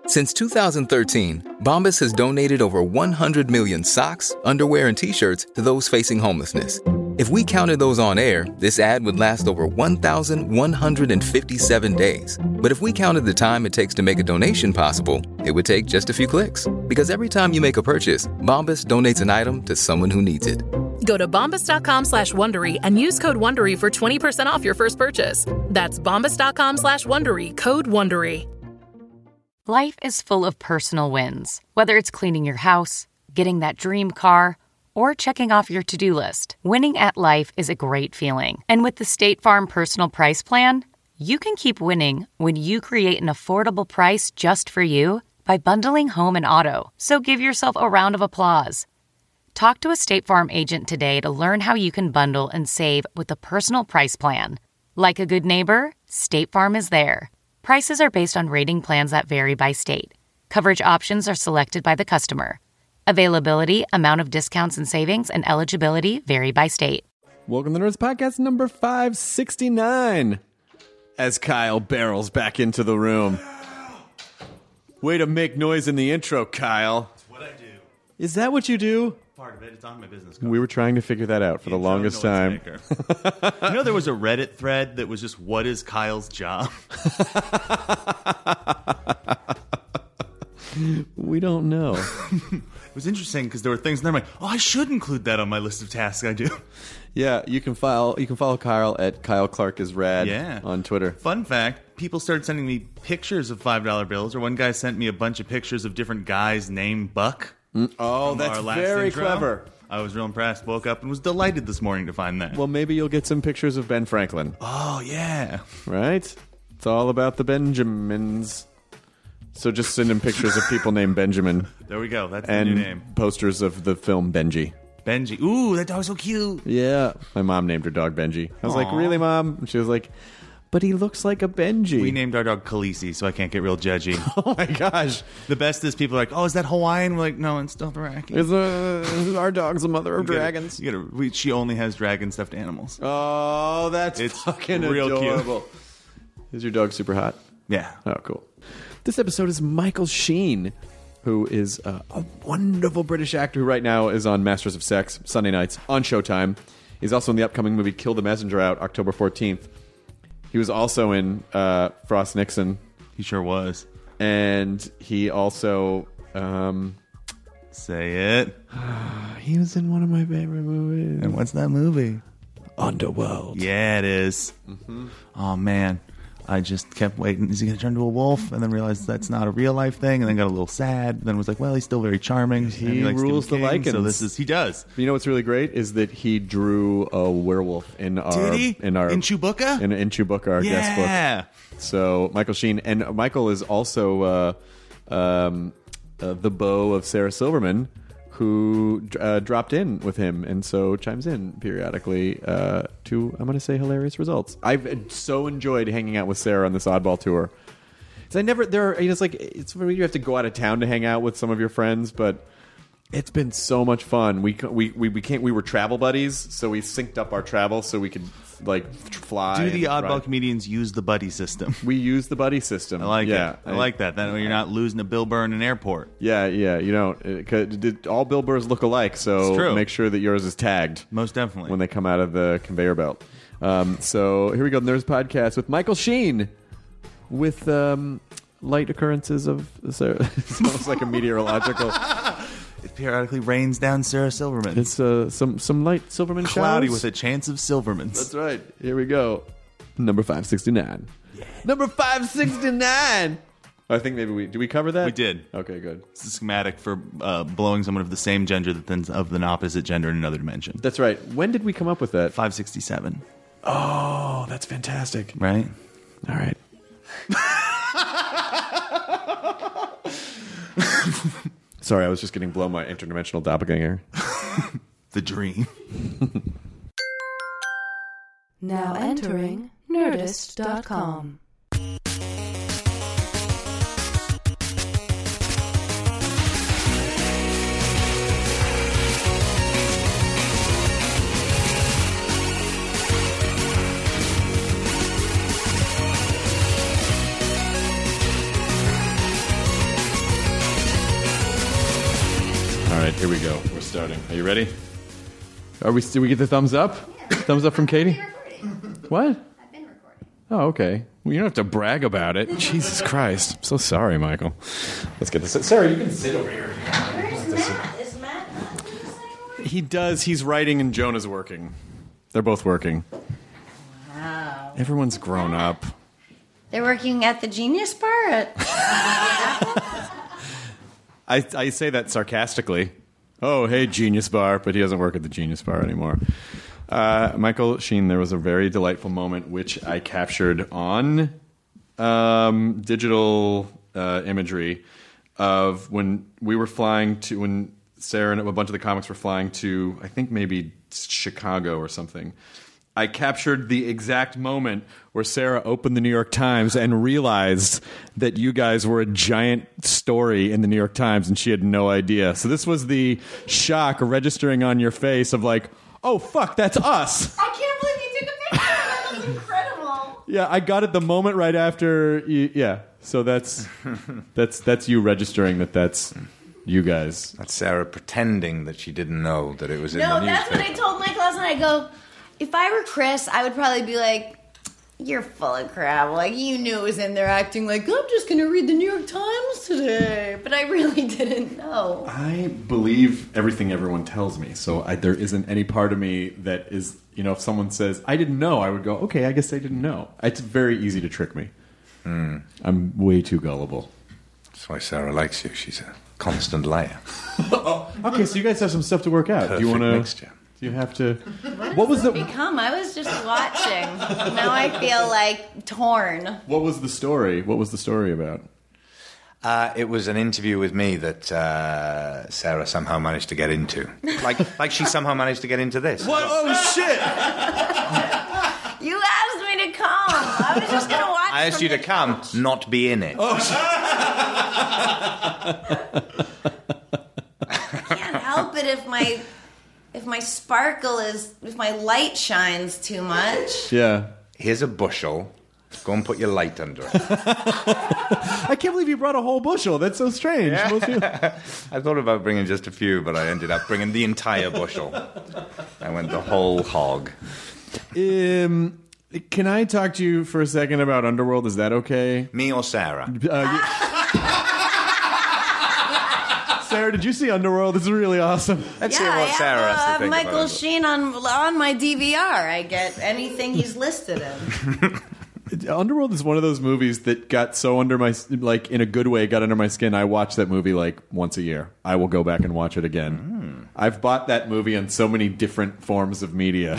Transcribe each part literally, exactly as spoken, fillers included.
Since two thousand thirteen, Bombas has donated over one hundred million socks, underwear, and T-shirts to those facing homelessness. If we counted those on air, this ad would last over one thousand one hundred fifty-seven days. But if we counted the time it takes to make a donation possible, it would take just a few clicks. Because every time you make a purchase, Bombas donates an item to someone who needs it. Go to bombas.com slash Wondery and use code Wondery for twenty percent off your first purchase. That's bombas.com slash Wondery, code Wondery. Life is full of personal wins. Whether it's cleaning your house, getting that dream car, or checking off your to-do list, winning at life is a great feeling. And with the State Farm Personal Price Plan, you can keep winning when you create an affordable price just for you by bundling home and auto. So give yourself a round of applause. Talk to a State Farm agent today to learn how you can bundle and save with the Personal Price Plan. Like a good neighbor, State Farm is there. Prices are based on rating plans that vary by state. Coverage options are selected by the customer. Availability, amount of discounts and savings, and eligibility vary by state. Welcome to the Nerds Podcast number five sixty-nine. As Kyle barrels back into the room. Way to make noise in the intro, Kyle. That's what I do. Is that what you do? Part of it. It's on my business card. We were trying to figure that out for the longest time. You know, there was a Reddit thread that was just, what is Kyle's job? We don't know. It was interesting because there were things in there I'm like, oh, I should include that on my list of tasks I do. Yeah, you can file. You can follow Kyle at Kyle Clark is Rad yeah. on Twitter. Fun fact, people started sending me pictures of five dollar bills, or one guy sent me a bunch of pictures of different guys named Buck. Mm, oh, that's very intro. clever. I was real impressed. Woke up and was delighted this morning to find that. Well, maybe you'll get some pictures of Ben Franklin. Oh, yeah. Right? It's all about the Benjamins. So just send him pictures of people named Benjamin. There we go. That's and the new name. Posters of the film Benji. Benji. Ooh, that dog's so cute. Yeah. My mom named her dog Benji. I was Aww. like, really, Mom? And she was like, but he looks like a Benji. We named our dog Khaleesi, so I can't get real judgy. Oh, my gosh. The best is people are like, oh, is that Hawaiian? We're like, no, it's Dothraki. It's a, our dog's the mother of You gotta- dragons. You gotta, we, she only has dragon stuffed animals. Oh, that's It's fucking real adorable. cute. Is your dog super hot? Yeah. Oh, cool. This episode is Michael Sheen, who is uh, a wonderful British actor who right now is on Masters of Sex, Sunday nights, on Showtime. He's also in the upcoming movie Kill the Messenger, out October fourteenth. He was also in uh, Frost Nixon. He sure was. And he also... Um, Say it. he was in one of my favorite movies. And what's that movie? Underworld. Yeah, it is. Mm-hmm. Oh, man. I just kept waiting. Is he going to turn into a wolf? And then realized that's not a real life thing. And then got a little sad. Then was like, well, he's still very charming. He, and he likes rules the Stephen King, Lycans. So this is, he does. You know what's really great is that he drew a werewolf in our... Did he? In, our, in Chewbacca? In, in Chewbacca, our yeah. guest book. So Michael Sheen. And Michael is also uh, um, uh, the beau of Sarah Silverman, who uh, dropped in with him and so chimes in periodically uh, to, I'm going to say, hilarious results. I've so enjoyed hanging out with Sarah on this Oddball tour. Because I never, there are, you know, it's like, it's when you have to go out of town to hang out with some of your friends, but it's been so much fun. We we we became, we were travel buddies, so we synced up our travel so we could, like, fly. Do the and oddball ride. comedians use the buddy system? We use the buddy system. I like yeah, it. I, I like that. That way you're not losing a Bill Burr in an airport. Yeah, yeah. You know, it, 'cause it- all Bill Burrs look alike, It's so true. make sure that yours is tagged Most definitely. when they come out of the conveyor belt. Um, so here we go, the Nerds Podcast with Michael Sheen, with um, light occurrences of Sarah. It's almost like a meteorological. It periodically rains down Sarah Silverman. It's uh, some some light Silverman cloudy showers. with a chance of Silvermans. That's right. Here we go. Number five sixty-nine. Yeah. Number five sixty-nine. I think maybe we... Did we cover that? We did. Okay, good. It's a schematic for uh, blowing someone of the same gender that then of an opposite gender in another dimension. That's right. When did we come up with that? five sixty-seven. Oh, that's fantastic. Right? All right. Sorry, I was just getting blown my interdimensional doppelganger. The dream. Now entering Nerdist dot com. right, here we go. We're starting. Are you ready? Are we? Did we get the thumbs up? Yeah. Thumbs up from Katie? What? I've been recording. Oh, okay. Well, you don't have to brag about it. Jesus Christ. I'm so sorry, Michael. Let's get this. Sarah, you can sit over here. Where's Matt? Is Matt not doing this anymore? He does. He's writing and Jonah's working. They're both working. Wow. Everyone's grown up. They're working at the Genius Bar at I, I say that sarcastically. Oh, hey, Genius Bar. But he doesn't work at the Genius Bar anymore. Uh, Michael Sheen, there was a very delightful moment which I captured on um, digital uh, imagery of when we were flying to, when Sarah and a bunch of the comics were flying to, I think maybe Chicago or something. I captured the exact moment where Sarah opened the New York Times and realized that you guys were a giant story in the New York Times and she had no idea. So this was the shock registering on your face of like, oh, fuck, that's us. I can't believe you took a picture. That was incredible. Yeah, I got it the moment right after. You, yeah, so that's that's that's you registering that that's you guys. That's Sarah pretending that she didn't know that it was in No, the that's newspaper. what I told Mike last night. I go, if I were Chris, I would probably be like, you're full of crap. Like, you knew it was in there acting like, I'm just going to read the New York Times today. But I really didn't know. I believe everything everyone tells me, so I, there isn't any part of me that is, you know, if someone says, I didn't know, I would go, okay, I guess I didn't know. It's very easy to trick me. Mm. I'm way too gullible. That's why Sarah likes you. She's a constant liar. Oh, okay, so you guys have some stuff to work out. Perfect Do you want to? mixture. Do you have to? What, What was does the? it become? I was just watching. Now I feel like torn. What was the story? What was the story about? Uh, it was an interview with me that uh, Sarah somehow managed to get into. Like, like she somehow managed to get into this. What? Oh shit! You asked me to come. I was just going to watch. I asked from you to the come, couch. not be in it. Oh, I can't help it if my if my sparkle is if my light shines too much. yeah. Here's a bushel. Go and put your light under it. I can't believe you brought a whole bushel. That's so strange. Most people- I thought about bringing just a few, but I ended up bringing the entire bushel. I went the whole hog. Um, can I talk to you for a second about Underworld? Is that okay? Me or Sarah? Uh, you- Sarah, did you see Underworld? This is really awesome. Let's yeah, hear what I Sarah have, has to uh, think Michael about it. Sheen on on my D V R. I get anything he's listed in. Underworld is one of those movies that got so under my, like, in a good way, got under my skin. I watch that movie like once a year. I will go back and watch it again. Mm. I've bought that movie in so many different forms of media.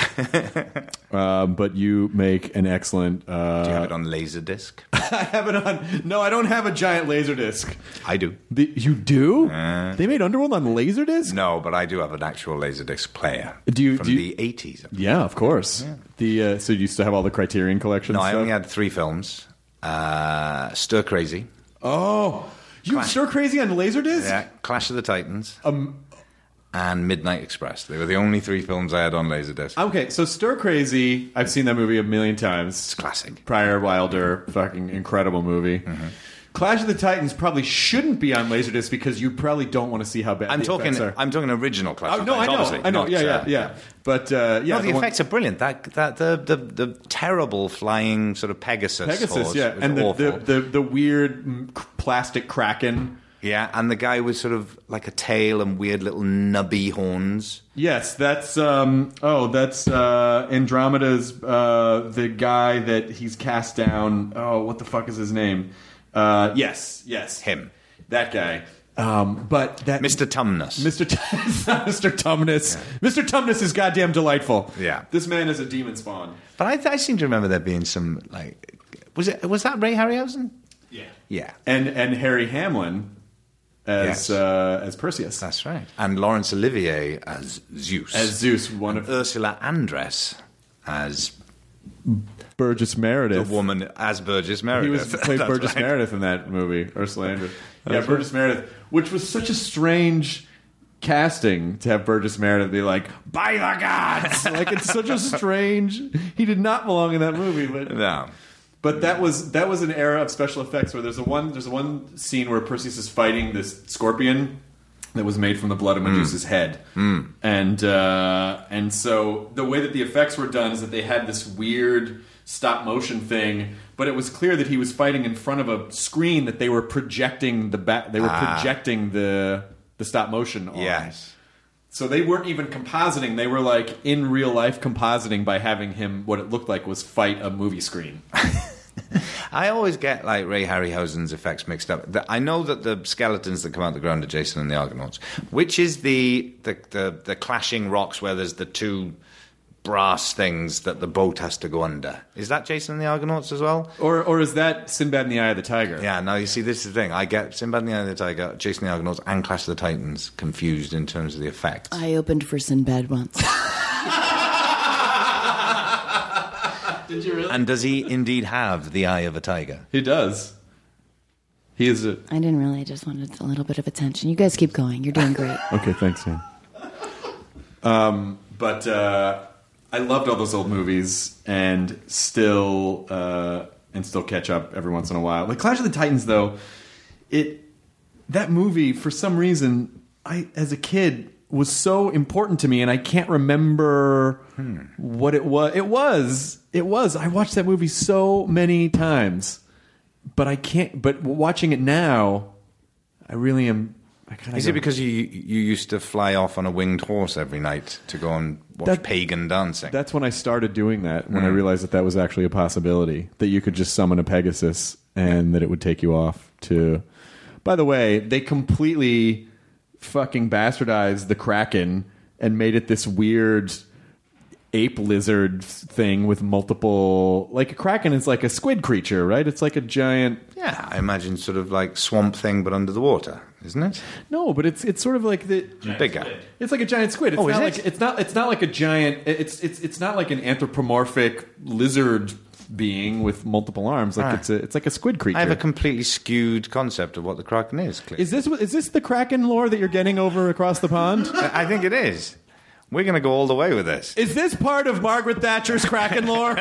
uh, but you make an excellent... Uh, Do you have it on Laserdisc? I have it on... No, I don't have a giant Laserdisc. I do. The, you do? Uh, they made Underworld on Laserdisc? No, but I do have an actual Laserdisc player. Do you, from do you, the eighties. Yeah, of course. Yeah. The uh, so you used to have all the Criterion collection No, stuff? I only had three films. Uh, Stir Crazy. Oh, you Clash. Stir Crazy on Laserdisc? Yeah, Clash of the Titans. Um, and Midnight Express. They were the only three films I had on Laserdisc. Okay, so Stir Crazy, I've seen that movie a million times. It's classic. Pryor Wilder, fucking incredible movie. Mm-hmm. Clash of the Titans probably shouldn't be on Laserdisc because you probably don't want to see how bad I'm the talking. effects are. I'm talking original Clash. Oh, of no, the I Titans, know, obviously, I know, not, yeah, yeah, uh, yeah. But uh, yeah, no, the, the one- effects are brilliant. That that the the, the terrible flying sort of Pegasus. Pegasus, horse yeah, was and the, awful. the, the the weird mm, plastic kraken. Yeah, and the guy with sort of like a tail and weird little nubby horns. Yes, that's um oh that's uh Andromeda's uh the guy that he's cast down. Oh, what the fuck is his name? Uh yes, yes. Him. That guy. Um but that Mister Tumnus. Mister T- it's not Mister Tumnus. Yeah. Mister Tumnus is goddamn delightful. Yeah. This man is a demon spawn. But I, th- I seem to remember there being some like was it was that Ray Harryhausen? Yeah. Yeah. And and Harry Hamlin as Yes. uh, as Perseus. That's right. And Laurence Olivier as Zeus. As Zeus, one of Ursula Andress as Burgess Meredith. the woman as Burgess Meredith. He was played That's Burgess right. Meredith in that movie, Ursula Andress. Yeah, That's Burgess Meredith, which was such a strange casting to have Burgess Meredith be like, by the gods! Like, it's such a strange... He did not belong in that movie, but... No. But that was that was an era of special effects where there's a one there's a one scene where Perseus is fighting this scorpion, that was made from the blood of Medusa's mm. head. Mm. And uh, and so the way that the effects were done is that they had this weird stop motion thing, but it was clear that he was fighting in front of a screen that they were projecting the ba- they were ah. projecting the the stop motion on. Yes. So they weren't even compositing. They were like in real life compositing by having him, what it looked like was fight a movie screen. I always get like Ray Harryhausen's effects mixed up. The, I know that the skeletons that come out the ground are Jason and the Argonauts. Which is the the, the the clashing rocks where there's the two brass things that the boat has to go under? Is that Jason and the Argonauts as well? Or or is that Sinbad and the Eye of the Tiger? Yeah, now you see, this is the thing. I get Sinbad and the Eye of the Tiger, Jason and the Argonauts, and Clash of the Titans confused in terms of the effects. I opened for Sinbad once. Did you really? And does he indeed have the eye of a tiger? He does. He is a... I didn't really. I just wanted a little bit of attention. You guys keep going. You're doing great. Okay, thanks, Sam. Um, but uh, I loved all those old movies, and still uh, and still catch up every once in a while. Like Clash of the Titans, though, it that movie for some reason, I as a kid was so important to me, and I can't remember hmm. what it was. It was. It was. I watched that movie so many times, but I can't. But watching it now, I really am. I kinda Is go, it because you you used to fly off on a winged horse every night to go and watch that, pagan dancing? That's when I started doing that. When mm. I realized that that was actually a possibility, that you could just summon a Pegasus and that it would take you off to. By the way, they completely fucking bastardized the Kraken and made it this weird ape lizard thing with multiple, like a Kraken is like a squid creature, right? It's like a giant. Yeah, I imagine sort of like Swamp Thing, but under the water, isn't it? No, but it's it's sort of like the giant bigger. Squid. It's like a giant squid. It's oh, not is like it? it's not it's not like a giant. It's it's it's not like an anthropomorphic lizard being with multiple arms. Like ah. it's a it's like a squid creature. I have a completely skewed concept of what the Kraken is. Clearly. Is this is this the Kraken lore that you're getting over across the pond? I think it is. We're going to go all the way with this. Is this part of Margaret Thatcher's Kraken lore?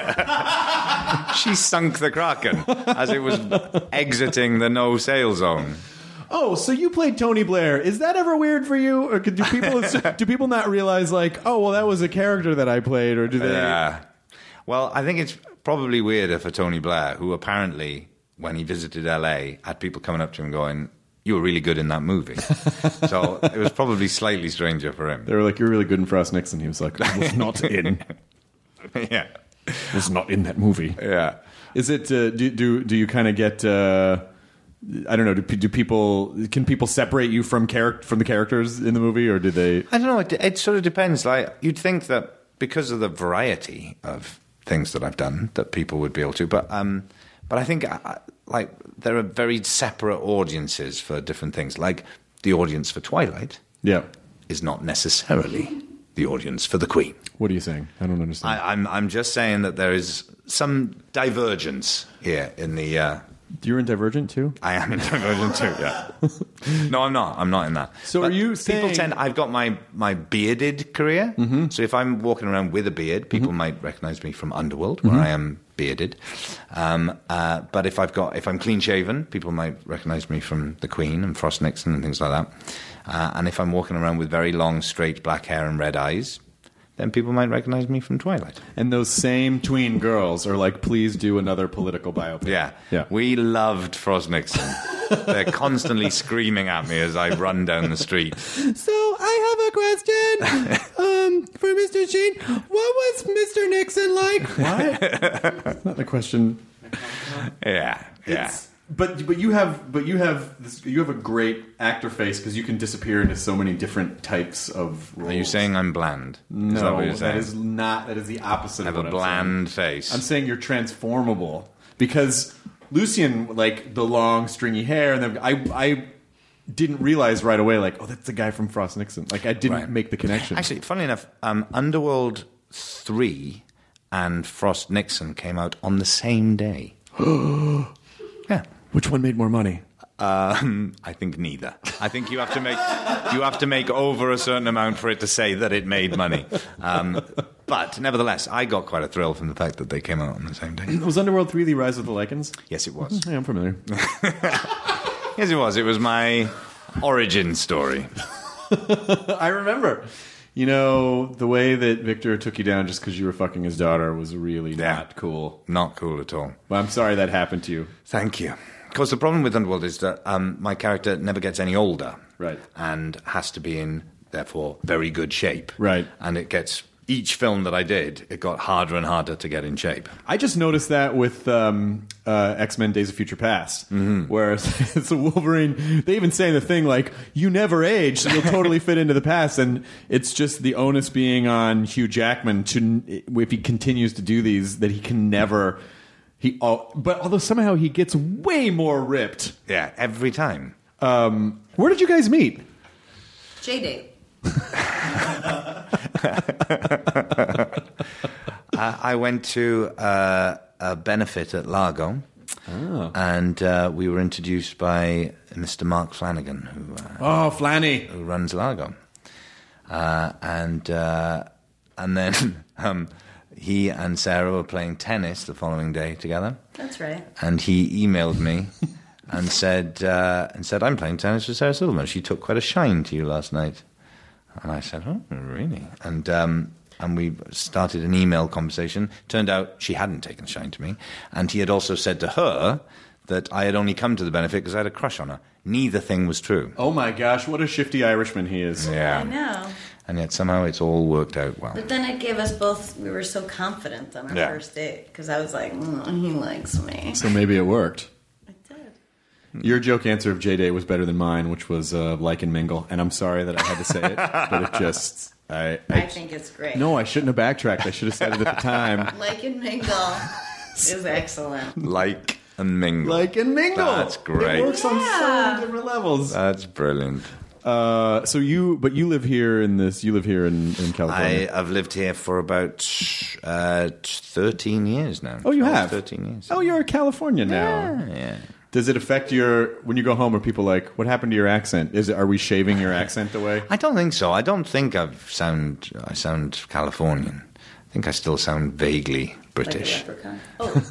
She sunk the Kraken as it was exiting the no-sail zone. Oh, so you played Tony Blair. Is that ever weird for you? Or do people do people not realize, like, oh, well, that was a character that I played? Or do they... Yeah. Well, I think it's probably weirder for Tony Blair, who apparently, when he visited L A, had people coming up to him going, you were really good in that movie. So it was probably slightly stranger for him. They were like, you're really good in Frost Nixon. He was like, I was not in. Yeah. Was not in that movie. Yeah. Is it, uh, do, do, do you kind of get, uh, I don't know, do, do people, can people separate you from character, from the characters in the movie, or do they? I don't know. It, it sort of depends. Like, you'd think that because of the variety of things that I've done, that people would be able to, but, um, but I think, uh, like, there are very separate audiences for different things. Like, the audience for Twilight yeah. is not necessarily the audience for The Queen. What are you saying? I don't understand. I, I'm I'm just saying that there is some divergence here in the... Uh, You're in Divergent, too? I am in Divergent, too, yeah. No, I'm not. I'm not in that. So but are you people saying... tend... I've got my, my bearded career. Mm-hmm. So if I'm walking around with a beard, people mm-hmm. might recognize me from Underworld, where mm-hmm. I am bearded. Um, uh, but if I've got... If I'm clean-shaven, people might recognize me from The Queen and Frost Nixon and things like that. Uh, and if I'm walking around with very long, straight black hair and red eyes, then people might recognize me from Twilight. And those same tween girls are like, please do another political biopic. Yeah. Yeah. We loved Frost Nixon. They're constantly screaming at me as I run down the street. So I have a question um, for Mister Sheen. What was Mister Nixon like? What? That's not the question. Yeah. Yeah. It's, But but you have but you have this, you have a great actor face because you can disappear into so many different types of roles. Are you saying I'm bland? No, is that, what you're saying? that is not. That is the opposite. I have of what a bland I'm saying. face. I'm saying you're transformable because Lucien, like the long stringy hair, and the, I I didn't realize right away, like, oh, that's the guy from Frost Nixon. Like I didn't right. make the connection. Actually, funnily enough, um, Underworld three and Frost Nixon came out on the same day. Yeah. Which one made more money? Um, I think neither. I think you have to make you have to make over a certain amount for it to say that it made money. Um, but nevertheless, I got quite a thrill from the fact that they came out on the same day. Was Underworld three the Rise of the Lycans? Yes, it was. Yeah, I'm familiar. Yes, it was. It was my origin story. I remember. You know, the way that Victor took you down just because you were fucking his daughter was really Yeah. not cool. Not cool at all. Well, I'm sorry that happened to you. Thank you. Of course, the problem with Underworld is that um, my character never gets any older. Right. And has to be in, therefore, very good shape. Right. And it gets... Each film that I did, it got harder and harder to get in shape. I just noticed that with um, uh, X-Men Days of Future Past, mm-hmm. where it's, it's a Wolverine. They even say in the thing, like, you never age, so you'll totally fit into the past. And it's just the onus being on Hugh Jackman to, if he continues to do these, that he can never... He, oh, but although somehow he gets way more ripped. Yeah, every time. Um, where did you guys meet? J-Date. I went to uh, a benefit at Largo, oh. and uh, we were introduced by Mister Mark Flanagan, who uh, oh Flanny, who runs Largo, uh, and uh, and then um, he and Sarah were playing tennis the following day together. That's right. And he emailed me and said uh, and said I'm playing tennis with Sarah Silverman. She took quite a shine to you last night. And I said, oh, really? And um, and we started an email conversation. Turned out she hadn't taken a shine to me. And he had also said to her that I had only come to the benefit because I had a crush on her. Neither thing was true. Oh, my gosh, what a shifty Irishman he is. Yeah. I know. And yet somehow it's all worked out well. But then it gave us both, we were so confident on our Yeah. first date. Because I was like, mm, he likes me. So maybe it worked. It did. Your joke answer of J-Day was better than mine, which was uh, like and mingle. And I'm sorry that I had to say it, but it just... I, I, I think it's great. No, I shouldn't have backtracked. I should have said it at the time. Like and mingle is excellent. Like and mingle. Like and mingle. That's great. It works on so many different levels. That's brilliant. Uh, so you, but you live here in this. You live here in, in California. I, I've lived here for about uh, thirteen years now. Oh, you twelve, have thirteen years. Oh, you're a Californian now. Yeah, yeah. Does it affect your when you go home? Are people like, "What happened to your accent? Is it, are we shaving your accent away?" I don't think so. I don't think I sound I sound Californian. I think I still sound vaguely British. Like a leprechaun.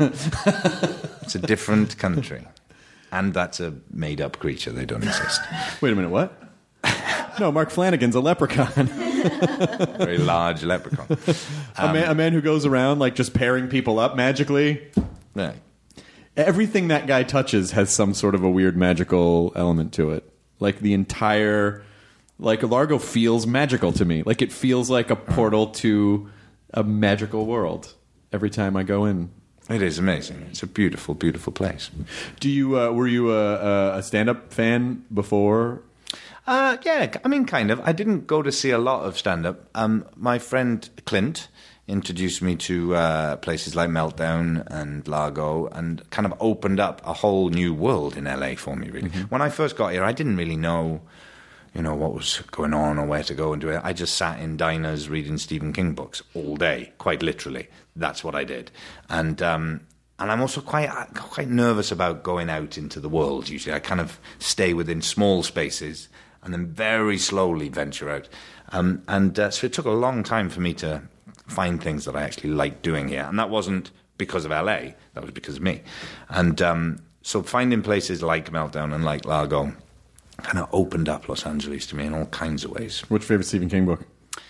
Oh. It's a different country, and that's a made-up creature. They don't exist. Wait a minute, what? No, Mark Flanagan's a leprechaun. Very large leprechaun. Um, a, man, a man who goes around like just pairing people up magically. Yeah. Everything that guy touches has some sort of a weird magical element to it. Like the entire, like Largo feels magical to me. Like it feels like a portal to a magical world every time I go in. It is amazing. It's a beautiful, beautiful place. Do you uh, were you a, a stand-up fan before? Uh, yeah, I mean, kind of. I didn't go to see a lot of stand-up. Um, my friend Clint introduced me to uh, places like Meltdown and Largo and kind of opened up a whole new world in L A for me, really. Mm-hmm. When I first got here, I didn't really know, you know, what was going on or where to go and do it. I just sat in diners reading Stephen King books all day, quite literally. That's what I did. And um, and I'm also quite quite nervous about going out into the world, usually. I kind of stay within small spaces and then very slowly venture out. Um, and uh, so it took a long time for me to find things that I actually liked doing here. And that wasn't because of L A, that was because of me. And um, so finding places like Meltdown and like Largo kind of opened up Los Angeles to me in all kinds of ways. What's your favorite Stephen King book?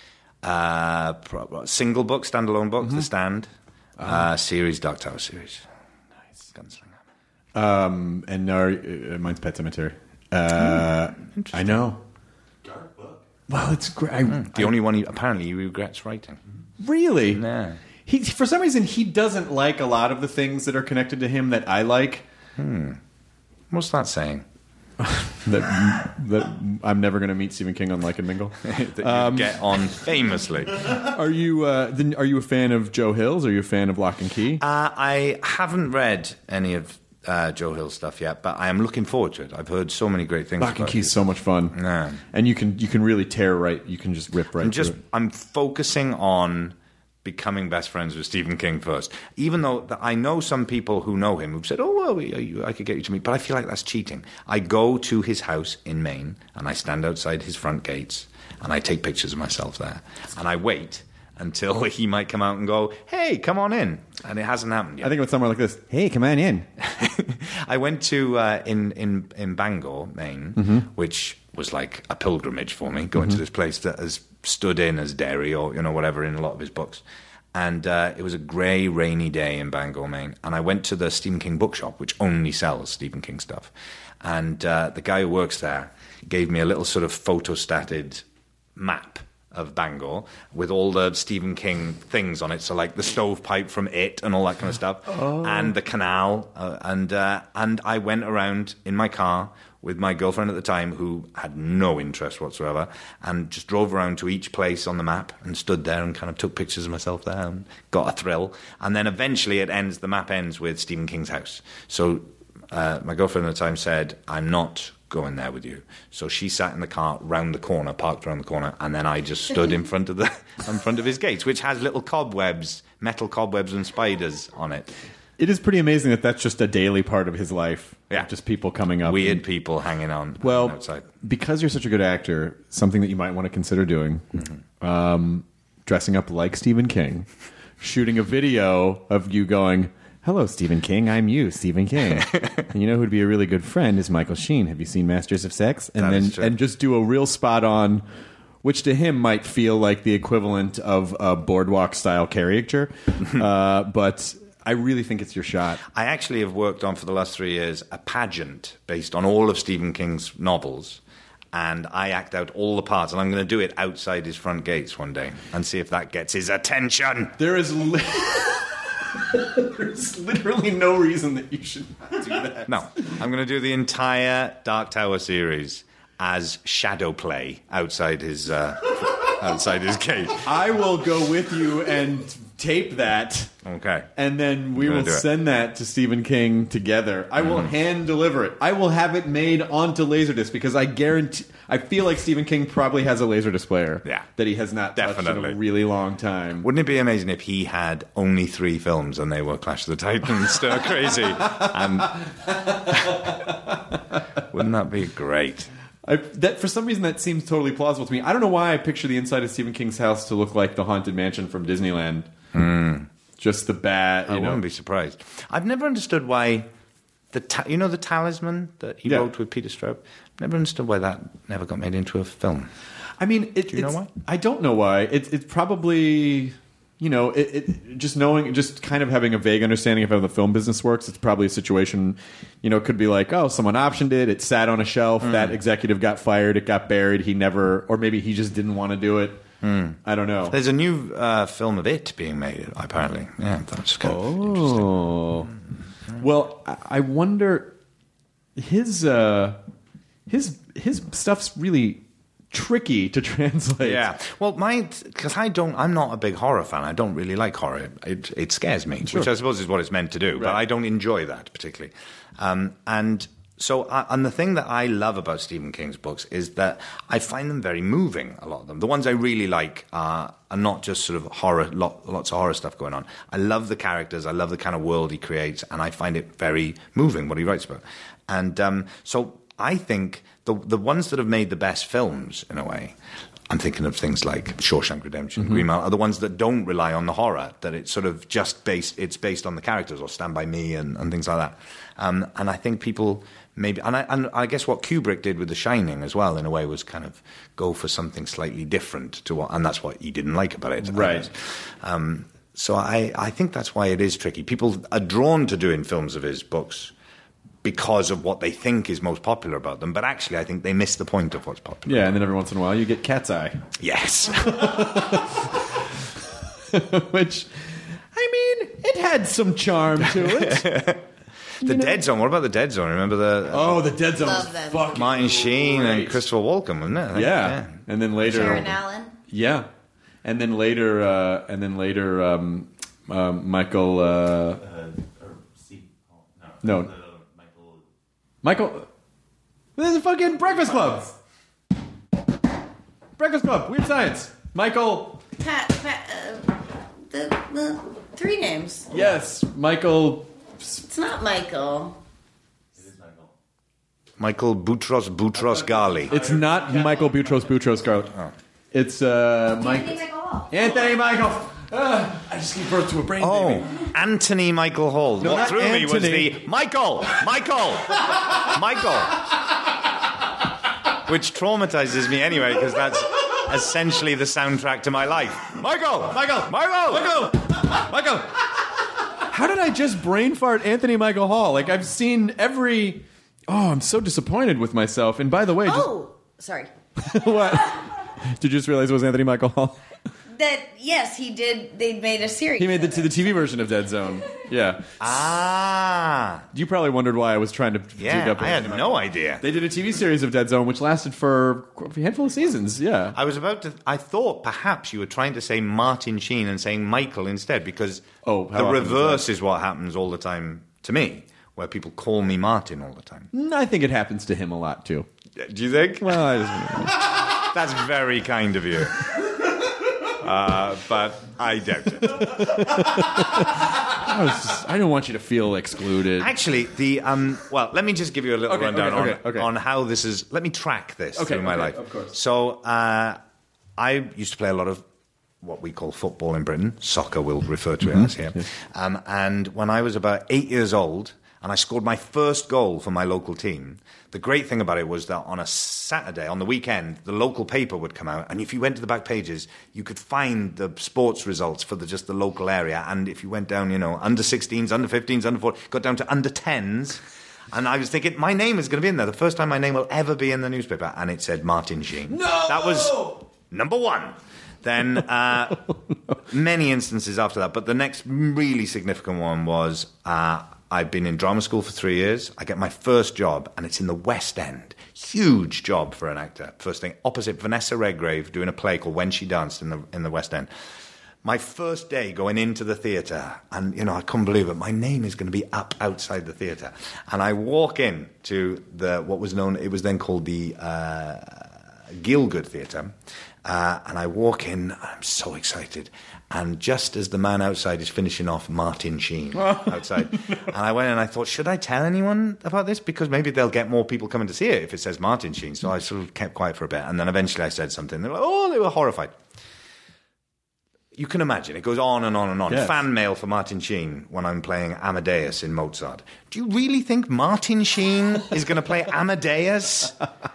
Uh, pro- single book, standalone book, mm-hmm. The Stand, uh-huh. uh, series, Dark Tower series. Nice. Gunslinger. Um, and our, uh, mine's Pet Sematary. Uh, mm, I know. Dark book. Well, it's great. Mm. The I, only one he, apparently he regrets writing. Really? Yeah. He, for some reason, he doesn't like a lot of the things that are connected to him that I like. Hmm. What's that saying? that, that I'm never going to meet Stephen King on Like and Mingle. that you um, get on famously. Are you? Uh, then are you a fan of Joe Hill's? Are you a fan of Lock and Key? Uh, I haven't read any of uh, Joe Hill's stuff yet, but I am looking forward to it. I've heard so many great things. Lock and Key is so much fun, yeah. And you can you can really tear right. You can just rip right. I'm just through it. I'm focusing on becoming best friends with Stephen King first. Even though I know some people who know him who've said, oh, well, we, I could get you to meet, but I feel like that's cheating. I go to his house in Maine, and I stand outside his front gates, and I take pictures of myself there. And I wait until he might come out and go, hey, come on in. And it hasn't happened yet. I think it was somewhere like this. Hey, come on in. I went to, uh, in, in, in Bangor, Maine, mm-hmm. which was like a pilgrimage for me, going mm-hmm. to this place that has stood in as Derry or, you know, whatever in a lot of his books. And uh, it was a grey, rainy day in Bangor, Maine. And I went to the Stephen King bookshop, which only sells Stephen King stuff. And uh, the guy who works there gave me a little sort of photostated map of Bangor with all the Stephen King things on it. So like the stovepipe from It and all that kind of stuff. Oh. And the canal. Uh, and uh, and I went around in my car with my girlfriend at the time, who had no interest whatsoever, and just drove around to each place on the map and stood there and kind of took pictures of myself there and got a thrill. And then eventually it ends, the map ends with Stephen King's house. So uh, my girlfriend at the time said, I'm not going there with you. So she sat in the car round the corner, parked around the corner, and then I just stood in front of the in front of his gates, which has little cobwebs, metal cobwebs and spiders on it. It is pretty amazing that that's just a daily part of his life. Yeah. Just people coming up. Weird and, people hanging on well, outside. Because you're such a good actor, something that you might want to consider doing, mm-hmm. um, dressing up like Stephen King, shooting a video of you going, hello, Stephen King, I'm you, Stephen King. And you know who'd be a really good friend is Michael Sheen. Have you seen Masters of Sex? And that then is true. And just do a real spot on, which to him might feel like the equivalent of a Boardwalk-style caricature. uh, but... I really think it's your shot. I actually have worked on, for the last three years, a pageant based on all of Stephen King's novels, and I act out all the parts, and I'm going to do it outside his front gates one day and see if that gets his attention. There is li- There's literally no reason that you should not do that. No, I'm going to do the entire Dark Tower series as shadow play outside his uh, outside his gate. I will go with you and tape that. Okay. And then we will send that to Stephen King together. I will mm. hand deliver it. I will have it made onto Laserdisc because I guarantee, I feel like Stephen King probably has a Laserdisc player yeah. that he has not Definitely. touched in a really long time. Wouldn't it be amazing if he had only three films and they were Clash of the Titans, Stir Crazy? And wouldn't that be great? I, that for some reason that seems totally plausible to me. I don't know why I picture the inside of Stephen King's house to look like the Haunted Mansion from Disneyland. Mm. Just the bat. You I know. wouldn't be surprised. I've never understood why the ta- you know the Talisman that he yeah. wrote with Peter Straub. Never understood why that never got made into a film. I mean, it, do you it's, know why? I don't know why. It's it's probably. You know, it, it just knowing, just kind of having a vague understanding of how the film business works. It's probably a situation, you know, it could be like, oh, someone optioned it, it sat on a shelf, mm. that executive got fired, it got buried, he never, or maybe he just didn't want to do it. Mm. I don't know. There's a new uh, film of it being made, apparently. Yeah, that's kind of interesting. Oh, well, I wonder, his uh, his his stuff's really tricky to translate. Yeah. Well, my because I don't, I'm not a big horror fan. I don't really like horror. It it scares me, sure. which I suppose is what it's meant to do. Right. But I don't enjoy that particularly. Um, and so, I, and the thing that I love about Stephen King's books is that I find them very moving. A lot of them, the ones I really like, are, are not just sort of horror. Lot, lots of horror stuff going on. I love the characters. I love the kind of world he creates, and I find it very moving what he writes about. And um, so. I think the the ones that have made the best films, in a way, I'm thinking of things like Shawshank Redemption, mm-hmm. Green Mile, are the ones that don't rely on the horror, that it's sort of just based, it's based on the characters, or Stand By Me and, and things like that. Um, and I think people maybe, and I, and I guess what Kubrick did with The Shining as well, in a way, was kind of go for something slightly different to what, and that's what he didn't like about it. Right. Um, so I, I think that's why it is tricky. People are drawn to doing films of his books because of what they think is most popular about them. But actually, I think they miss the point of what's popular. Yeah, and then every once in a while, you get Cat's Eye. Yes. Which, I mean, it had some charm to it. The know? Dead Zone. What about the Dead Zone? Remember the... Oh, the Dead Zone was them. fucking Martin Sheen great. and Christopher Walken, wasn't it? Yeah. yeah. And then later... Sharon Allen. Yeah. And then later, uh, and then later, um, um, Michael... Uh, uh, or C- oh, no. No. Michael, this is a fucking Breakfast Club. Breakfast Club, Weird Science. Michael. Pat, Pat, uh, the, the three names. Yes, Michael. It's not Michael. It is Michael. Michael Boutros Boutros Ghali. It's not Michael Boutros Boutros Ghali. Oh. It's uh, Mike- Anthony Michael. Anthony Michael. Uh, I just gave birth to a brain oh, baby. Anthony Michael Hall. No, what threw Anthony. me was the Michael, Michael, Michael. which traumatizes me anyway, because that's essentially the soundtrack to my life. Michael! Michael! Michael! Michael! Michael! How did I just brain fart Anthony Michael Hall? Like, I've seen every... Oh, I'm so disappointed with myself. And by the way... Oh, sorry. Just... What? Did you just realize it was Anthony Michael Hall? That, yes, he did. They made a series. He made the, the T V version of Dead Zone. Yeah. Ah. You probably wondered why I was trying to Yeah, dig up I had Anthony no Michael. idea. They did a T V series of Dead Zone, which lasted for a handful of seasons. Yeah. I was about to... I thought perhaps you were trying to say Martin Sheen and saying Michael instead, because Oh, how the often is reverse that? is what happens all the time to me, where people call me Martin all the time. Mm, I think it happens to him a lot, too. Do you think? Well, I just... That's very kind of you. Uh, but I doubt it. I, was just, I don't want you to feel excluded. Actually, the um, well, let me just give you a little Okay, rundown okay, on, okay, okay. on how this is. Let me track this Okay, through my okay, life. of course. So uh, I used to play a lot of what we call football in Britain. Soccer, we'll refer to it Mm-hmm. as here. Um, and when I was about eight years old, and I scored my first goal for my local team. The great thing about it was that on a Saturday, on the weekend, the local paper would come out, and if you went to the back pages, you could find the sports results for the, just the local area. And if you went down, you know, under sixteens, under fifteens, under four, got down to under tens, and I was thinking, my name is going to be in there. The first time my name will ever be in the newspaper, and it said Martin Sheen. No! That was number one. Then uh, many instances after that, but the next really significant one was uh, I've been in drama school for three years. I get my first job, and it's in the West End. Huge job for an actor. First thing, opposite Vanessa Redgrave, doing a play called When She Danced in the in the West End. My first day going into the theatre, and, you know, I couldn't believe it. My name is going to be up outside the theatre. And I walk in to the, what was known, it was then called the uh, Gielgud Theatre. Uh, and I walk in, and I'm so excited. And just as the man outside is finishing off Martin Sheen outside, and I went and I thought, should I tell anyone about this? Because maybe they'll get more people coming to see it if it says Martin Sheen. So I sort of kept quiet for a bit. And then eventually I said something. They were like, oh, they were horrified. You can imagine, it goes on and on and on. Yes. Fan mail for Martin Sheen when I'm playing Amadeus in Mozart. Do you really think Martin Sheen is going to play Amadeus?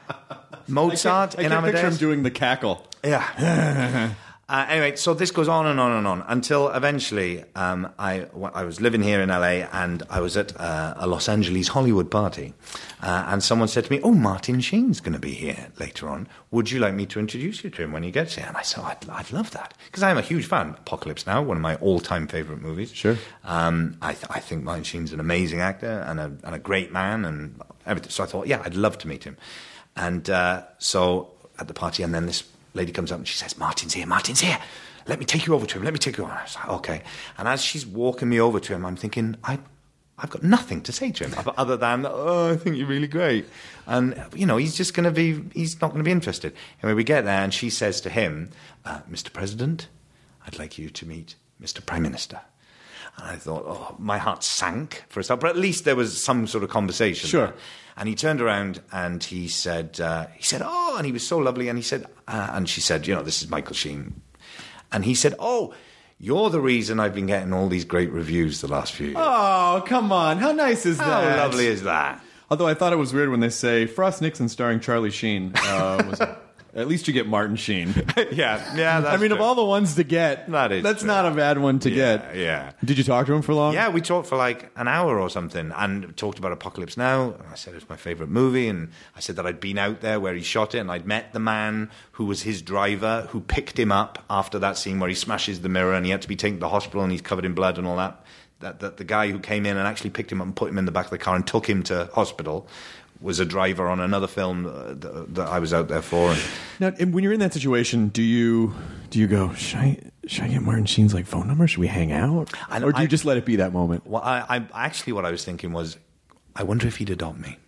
Mozart I in can picture Amadeus? him doing the cackle. Yeah. uh, anyway, so this goes on and on and on until eventually um, I, I was living here in L A and I was at uh, a Los Angeles Hollywood party. Uh, and someone said to me, oh, Martin Sheen's going to be here later on. Would you like me to introduce you to him when he gets here? And I said, oh, I'd, I'd love that. Because I'm a huge fan. Apocalypse Now, one of my all-time favourite movies. Sure. Um, I, th- I think Martin Sheen's an amazing actor and a, and a great man and everything. So I thought, yeah, I'd love to meet him. And uh, so at the party, and then this lady comes up and she says, Martin's here, Martin's here. Let me take you over to him, let me take you over. I was like, okay. And as she's walking me over to him, I'm thinking, I, I've got nothing to say to him other than, oh, I think you're really great. And, you know, he's just going to be, he's not going to be interested. Anyway, we get there and she says to him, uh, Mister President, I'd like you to meet Mister Prime Minister. And I thought, oh, my heart sank for a start, but at least there was some sort of conversation. Sure. And he turned around and he said, uh, he said, oh, and he was so lovely. And he said, uh, and she said, you know, this is Michael Sheen. And he said, oh, you're the reason I've been getting all these great reviews the last few years. Oh, come on. How nice is How that? lovely is that? Although I thought it was weird when they say Frost Nixon starring Charlie Sheen. Uh, was, at least you get Martin Sheen. yeah, yeah. That's I mean, true. of all the ones to get, That is that's true. not a bad one to Yeah, get. yeah. Did you talk to him for long? Yeah, we talked for like an hour or something and talked about Apocalypse Now. I said it was my favourite movie and I said that I'd been out there where he shot it and I'd met the man who was his driver who picked him up after that scene where he smashes the mirror and he had to be taken to the hospital and he's covered in blood and all that. That, that the guy who came in and actually picked him up and put him in the back of the car and took him to hospital was a driver on another film uh, that, that I was out there for. And Now, and when you're in that situation, do you do you go, should I, should I get Martin Sheen's like phone number? Should we hang out? I- Or do you I- just let it be that moment? well, I, I actually what I was thinking was, I wonder if he'd adopt me.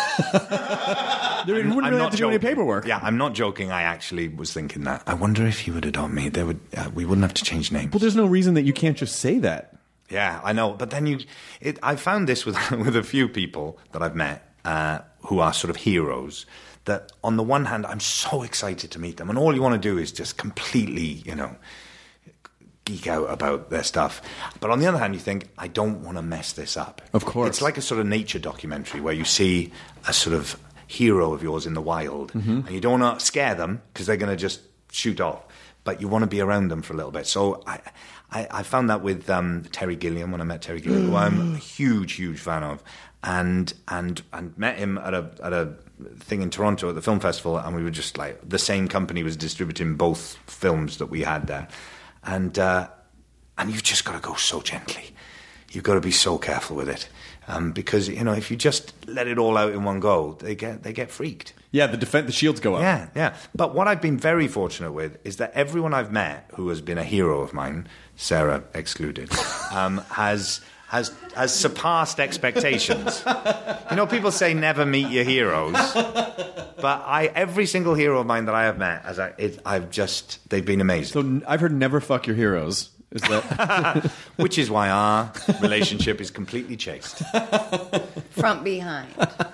You wouldn't really have to do any paperwork. Yeah, I'm not joking. I actually was thinking that. I wonder if he would adopt me. There would uh, we wouldn't have to change names. Well, there's no reason that you can't just say that. Yeah, I know. But then you, it, I found this with with a few people that I've met uh, who are sort of heroes. That on the one hand, I'm so excited to meet them, and all you want to do is just completely, you know, geek out about their stuff. But on the other hand, you think, I don't want to mess this up. Of course. It's like a sort of nature documentary where you see a sort of hero of yours in the wild, and you don't want to scare them because they're going to just shoot off. But you want to be around them for a little bit. So I, I, I found that with um, Terry Gilliam when I met Terry Gilliam, who I'm a huge, huge fan of, and and and met him at a at a thing in Toronto at the film festival, and we were just like, the same company was distributing both films that we had there, and uh, and you've just got to go so gently. You've got to be so careful with it, um, because you know if you just let it all out in one go, they get they get freaked. Yeah, the defense, the shields go up. Yeah, yeah. But what I've been very fortunate with is that everyone I've met who has been a hero of mine, Sarah excluded, um, has. Has has surpassed expectations. You know, people say never meet your heroes, but I every single hero of mine that I have met, as I, it, I've just they've been amazing. So I've heard never fuck your heroes. Is that which is why our relationship is completely chaste, Front behind.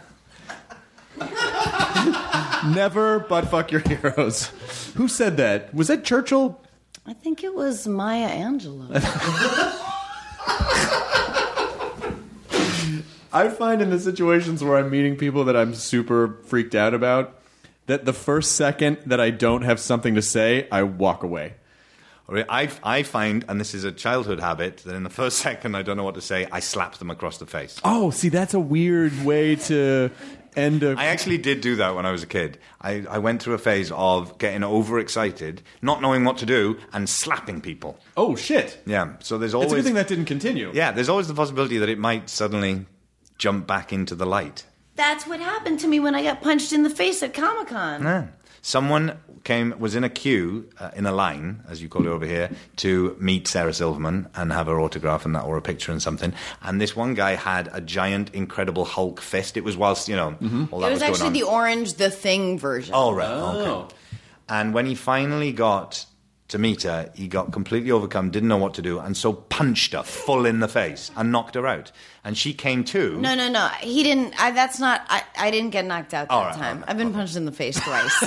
never butt fuck your heroes? Who said that? Was that Churchill? I think it was Maya Angelou. I find in the situations where I'm meeting people that I'm super freaked out about, that the first second that I don't have something to say, I walk away. I, I find, and this is a childhood habit, that in the first second I don't know what to say, I slap them across the face. Oh, see, that's a weird way to end a... I actually did do that when I was a kid. I, I went through a phase of getting overexcited, not knowing what to do, and slapping people. Oh, shit. Yeah, so there's always... It's a good thing that didn't continue. Yeah, there's always the possibility that it might suddenly jump back into the light. That's what happened to me when I got punched in the face at Comic-Con. Yeah. Someone came was in a queue, uh, in a line, as you call it over here, to meet Sarah Silverman and have her autograph and that, or a picture and something. And this one guy had a giant, Incredible Hulk fist. It was whilst, you know, mm-hmm. all that was, was going actually on. the orange The Thing version. Oh, right. Oh. Okay. And when he finally got to meet her, he got completely overcome, didn't know what to do, and so punched her full in the face and knocked her out. And she came to. No, no, no. He didn't. I, that's not. I, I didn't get knocked out that all right, time. all right, I've been okay. punched in the face thrice.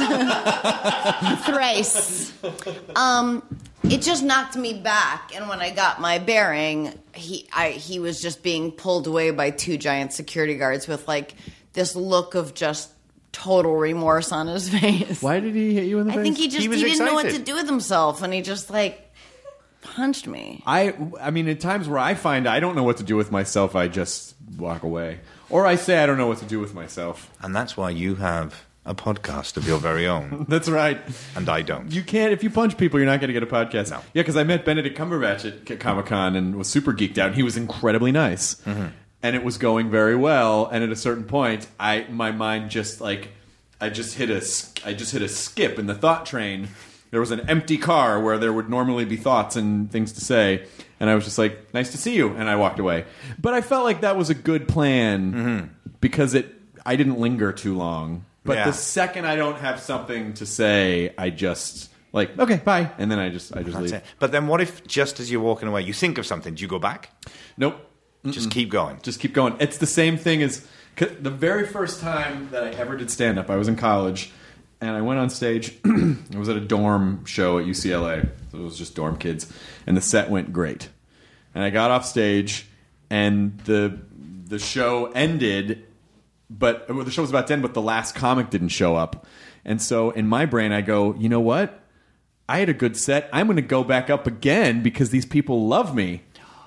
Thrice. Um, it just knocked me back, and when I got my bearing, he, I, he was just being pulled away by two giant security guards with like this look of just total remorse on his face. Why did he hit you in the I face? think he just He he, was didn't know what excited. to do with himself, and he just like punched me. I, I mean, at times where I find I don't know what to do with myself, I just walk away. Or I say I don't know what to do with myself. And that's why you have a podcast of your very own. That's right. And I don't. You can't, if you punch people, you're not going to get a podcast. No. Yeah, because I met Benedict Cumberbatch at Comic-Con and was super geeked out. And he was incredibly nice. Mm-hmm. And it was going very well. And at a certain point, I my mind just like, I just hit a, I just hit a skip in the thought train. There was an empty car where there would normally be thoughts and things to say. And I was just like, nice to see you. And I walked away. But I felt like that was a good plan mm-hmm. because it I didn't linger too long. But yeah. the second I don't have something to say, I just, like, okay, bye. And then I just I just That's leave. it. But then what if just as you're walking away, you think of something, do you go back? Nope. Just keep going. Just keep going. It's the same thing as 'cause the very first time that I ever did stand-up, I was in college. And I went on stage. I was at a dorm show at U C L A. So it was just dorm kids. And the set went great. And I got off stage, and the the show ended, but well, the show was about to end, but the last comic didn't show up. And so in my brain, I go, you know what? I had a good set. I'm going to go back up again because these people love me.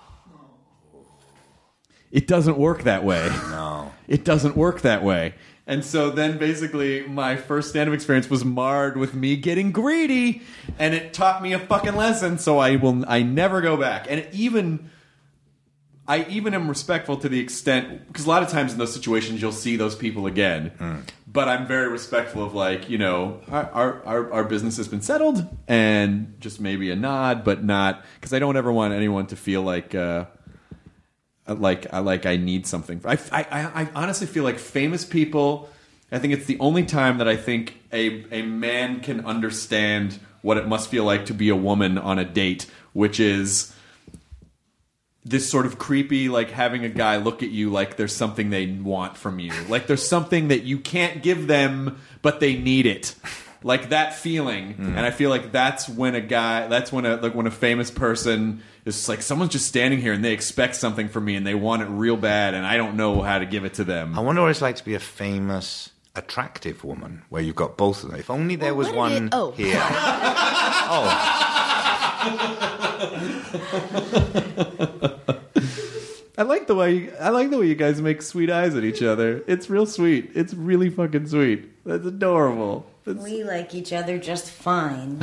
It doesn't work that way. No. It doesn't work that way. And so then basically my first stand-up experience was marred with me getting greedy, and it taught me a fucking lesson, so I will I never go back. And even I even am respectful to the extent, because a lot of times in those situations you'll see those people again. Mm. But I'm very respectful of, like, you know, our, our our business has been settled, and just maybe a nod, but not, because I don't ever want anyone to feel like uh Like I like I need something. I, I, I honestly feel like famous people. I think it's the only time that I think a a man can understand what it must feel like to be a woman on a date, which is this sort of creepy, like having a guy look at you like there's something they want from you, like there's something that you can't give them, but they need it. Like that feeling, mm. and I feel like that's when a guy, that's when a like when a famous person is just like, someone's just standing here and they expect something from me and they want it real bad, and I don't know how to give it to them. I wonder what it's like to be a famous attractive woman, where you've got both of them. If only there Well, was what did one it- oh. here. Oh. I like the way you, I like the way you guys make sweet eyes at each other. It's real sweet. It's really fucking sweet. That's adorable. That's, We like each other just fine.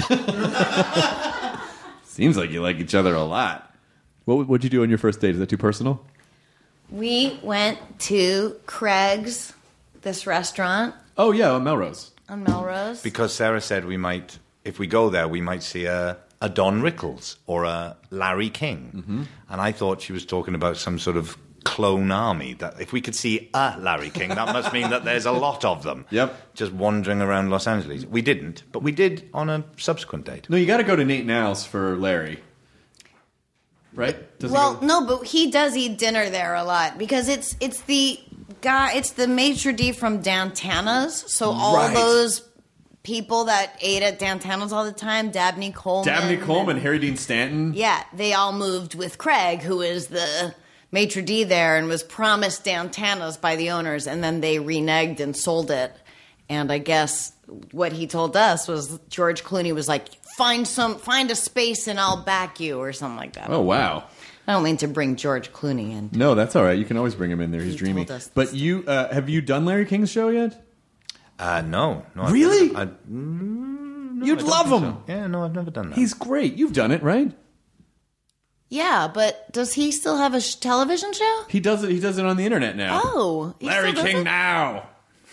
seems like you like each other a lot. What what'd you do on your first date? Is that too personal? We went to Craig's, this restaurant Oh yeah, on Melrose. on Melrose. Because Sarah said we might, if we go there, we might see a, a Don Rickles or a Larry King. Mm-hmm. And I thought she was talking about some sort of clone army. That if we could see a Larry King, that must mean that there's a lot of them. Yep. Just wandering around Los Angeles. We didn't, but we did on a subsequent date. No, you got to go to Nate Now's for Larry. Right? Does he Well, go- no, but he does eat dinner there a lot because it's it's the guy, it's the maitre d' from Dantana's. So all Right. those people that ate at Dantana's all the time, Dabney Coleman, Dabney Coleman, and- Harry Dean Stanton. yeah, they all moved with Craig, who is the maitre d' there, and was promised Dantana's by the owners, and then they reneged and sold it. And I guess what he told us was George Clooney was like, "Find some, find a space, and I'll back you," or something like that. Oh wow. I don't mean to bring George Clooney in. No, that's all right. You can always bring him in there. He's He dreamy. told us this. But you uh, have you done Larry King's show yet? Uh, no. no I've Really? never- I, mm, no, You'd I don't love think him. so. Yeah, no, I've never done that. He's great. You've done it, right? Yeah, but does he still have a sh- television show? He does it. He does it on the internet now. Oh, he Larry still does King it? now.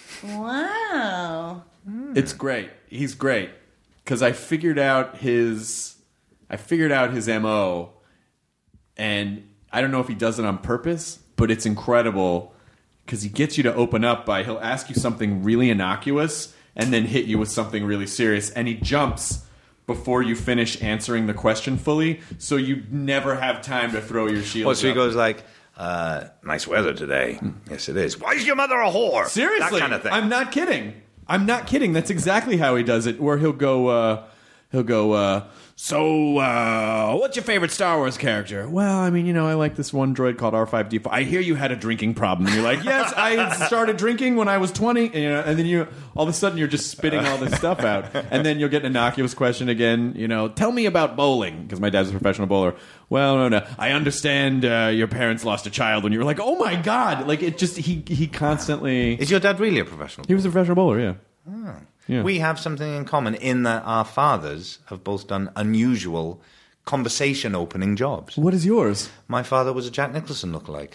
Wow. It's great. He's great because I figured out his, I figured out his M O, and I don't know if he does it on purpose, but it's incredible because he gets you to open up by he'll ask you something really innocuous and then hit you with something really serious, and he jumps before you finish answering the question fully, so you never have time to throw your shield. Well, so he up. goes like, uh, nice weather today. Yes, it is. Why is your mother a whore? Seriously, That kind of thing. I'm not kidding. I'm not kidding. That's exactly how he does it. Where he'll go, uh, he'll go. Uh, so, uh, what's your favorite Star Wars character? Well, I mean, you know, I like this one droid called R five D four. I hear you had a drinking problem. And you're like, yes, I started drinking when I was twenty. And, you know, and then you, all of a sudden, you're just spitting all this stuff out. And then you'll get an innocuous question again. You know, tell me about bowling because my dad's a professional bowler. Well, no, no. I understand uh, your parents lost a child when you were like, oh my god! Like it just he he constantly. Is your dad really a professional? He was a professional bowler, yeah. Yeah. We have something in common in that our fathers have both done unusual conversation opening jobs. What is yours? My father was a Jack Nicholson lookalike.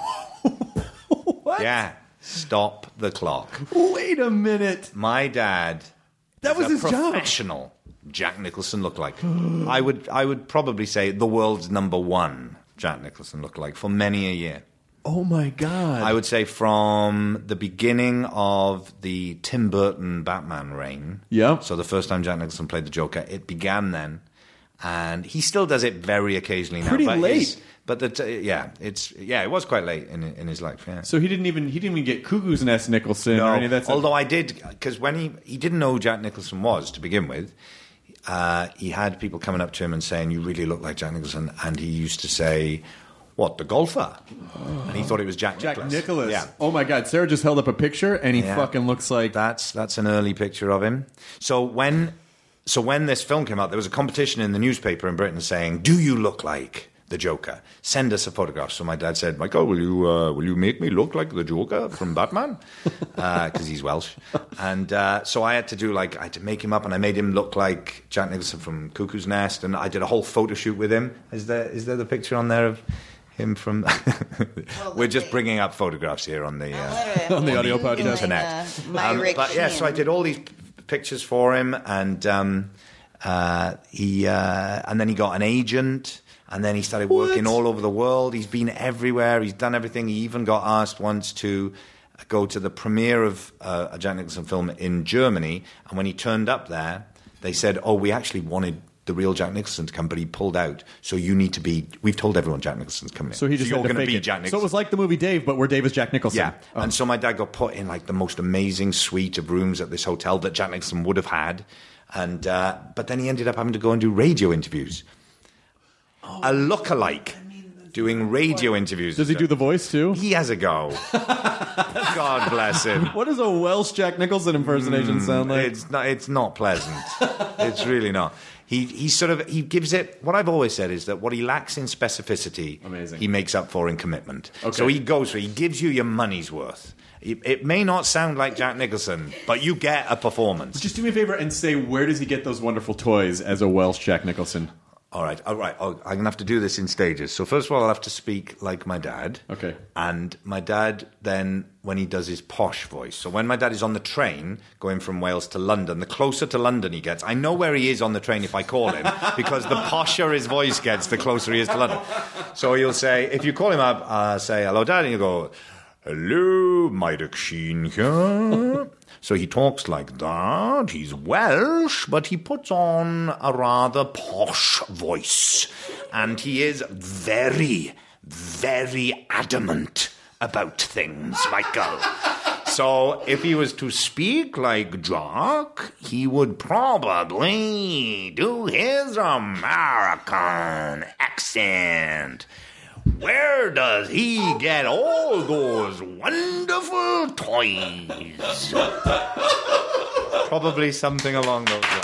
What? Yeah. Stop the clock. Wait a minute. My dad That was a his job. professional Jack Nicholson lookalike. I would I would probably say the world's number one Jack Nicholson lookalike for many a year. Oh my god. I would say from the beginning of the Tim Burton Batman reign. Yep. So the first time Jack Nicholson played the Joker, it began then, and he still does it very occasionally now. Pretty but late. his- But the t- yeah, it's yeah, it was quite late in in his life. Yeah. So he didn't even he didn't even get Cuckoo's Nest Nicholson No, or any of that stuff. although I did, because when he he didn't know who Jack Nicholson was to begin with. Uh, he had people coming up to him and saying, "You really look like Jack Nicholson," and he used to say, "What, the golfer?" And he thought it was Jack, Jack Nicklaus. Nicholas. Yeah. Oh my god. Sarah just held up a picture and he Yeah. fucking looks like That's that's an early picture of him. So when so when this film came out, there was a competition in the newspaper in Britain saying, "Do you look like the Joker? Send us a photograph." So my dad said, "Michael, will you uh, will you make me look like the Joker from Batman?" Because uh, he's Welsh, and uh, so I had to do like I had to make him up, and I made him look like Jack Nicholson from Cuckoo's Nest, and I did a whole photo shoot with him. Is there is there the picture on there of him from? We're just bringing up photographs here on the. Uh, on the audio podcast. internet. Uh, my Um, Rick but yeah, so I Sheehan. did all these p- pictures for him, and um, uh, he uh, and then he got an agent, and then he started working What? all over the world. He's been everywhere. He's done everything. He even got asked once to go to the premiere of uh, a Jack Nicholson film in Germany, and when he turned up there, they said, "Oh, we actually wanted." The real Jack Nicholson to come, but he pulled out. So you need to be. We've told everyone Jack Nicholson's coming in. So he just you're had to going to fake be it. Jack So Nicholson. it was like the movie Dave, but where Dave is Jack Nicholson. Yeah, Oh. and so my dad got put in like the most amazing suite of rooms at this hotel that Jack Nicholson would have had, and uh, but then he ended up having to go and do radio interviews. A lookalike, doing radio interviews. Does he do the voice too? He has a go. God bless him. What does a Welsh Jack Nicholson impersonation mm, sound like? It's not. It's not pleasant. It's really not. He he sort of he gives it. What I've always said is that what he lacks in specificity, Amazing. he makes up for in commitment. Okay. So he goes for. He gives you your money's worth. It, it may not sound like Jack Nicholson, but you get a performance. Just do me a favor and say, where does he get those wonderful toys as a Welsh Jack Nicholson? All right, all right. Oh, I'm going to have to do this in stages. So first of all, I'll have to speak like my dad. Okay. And my dad then, when he does his posh voice. So when my dad is on the train going from Wales to London, the closer to London he gets, I know where he is on the train if I call him, because the posher his voice gets, the closer he is to London. So he'll say, if you call him up, uh, say, hello, Dad, and you go, hello, Mike Sheen here. So he talks like that. He's Welsh, but he puts on a rather posh voice. And he is very, very adamant about things, Michael. So if he was to speak like Jack, he would probably do his American accent. Where does he get all those wonderful toys? Probably something along those lines.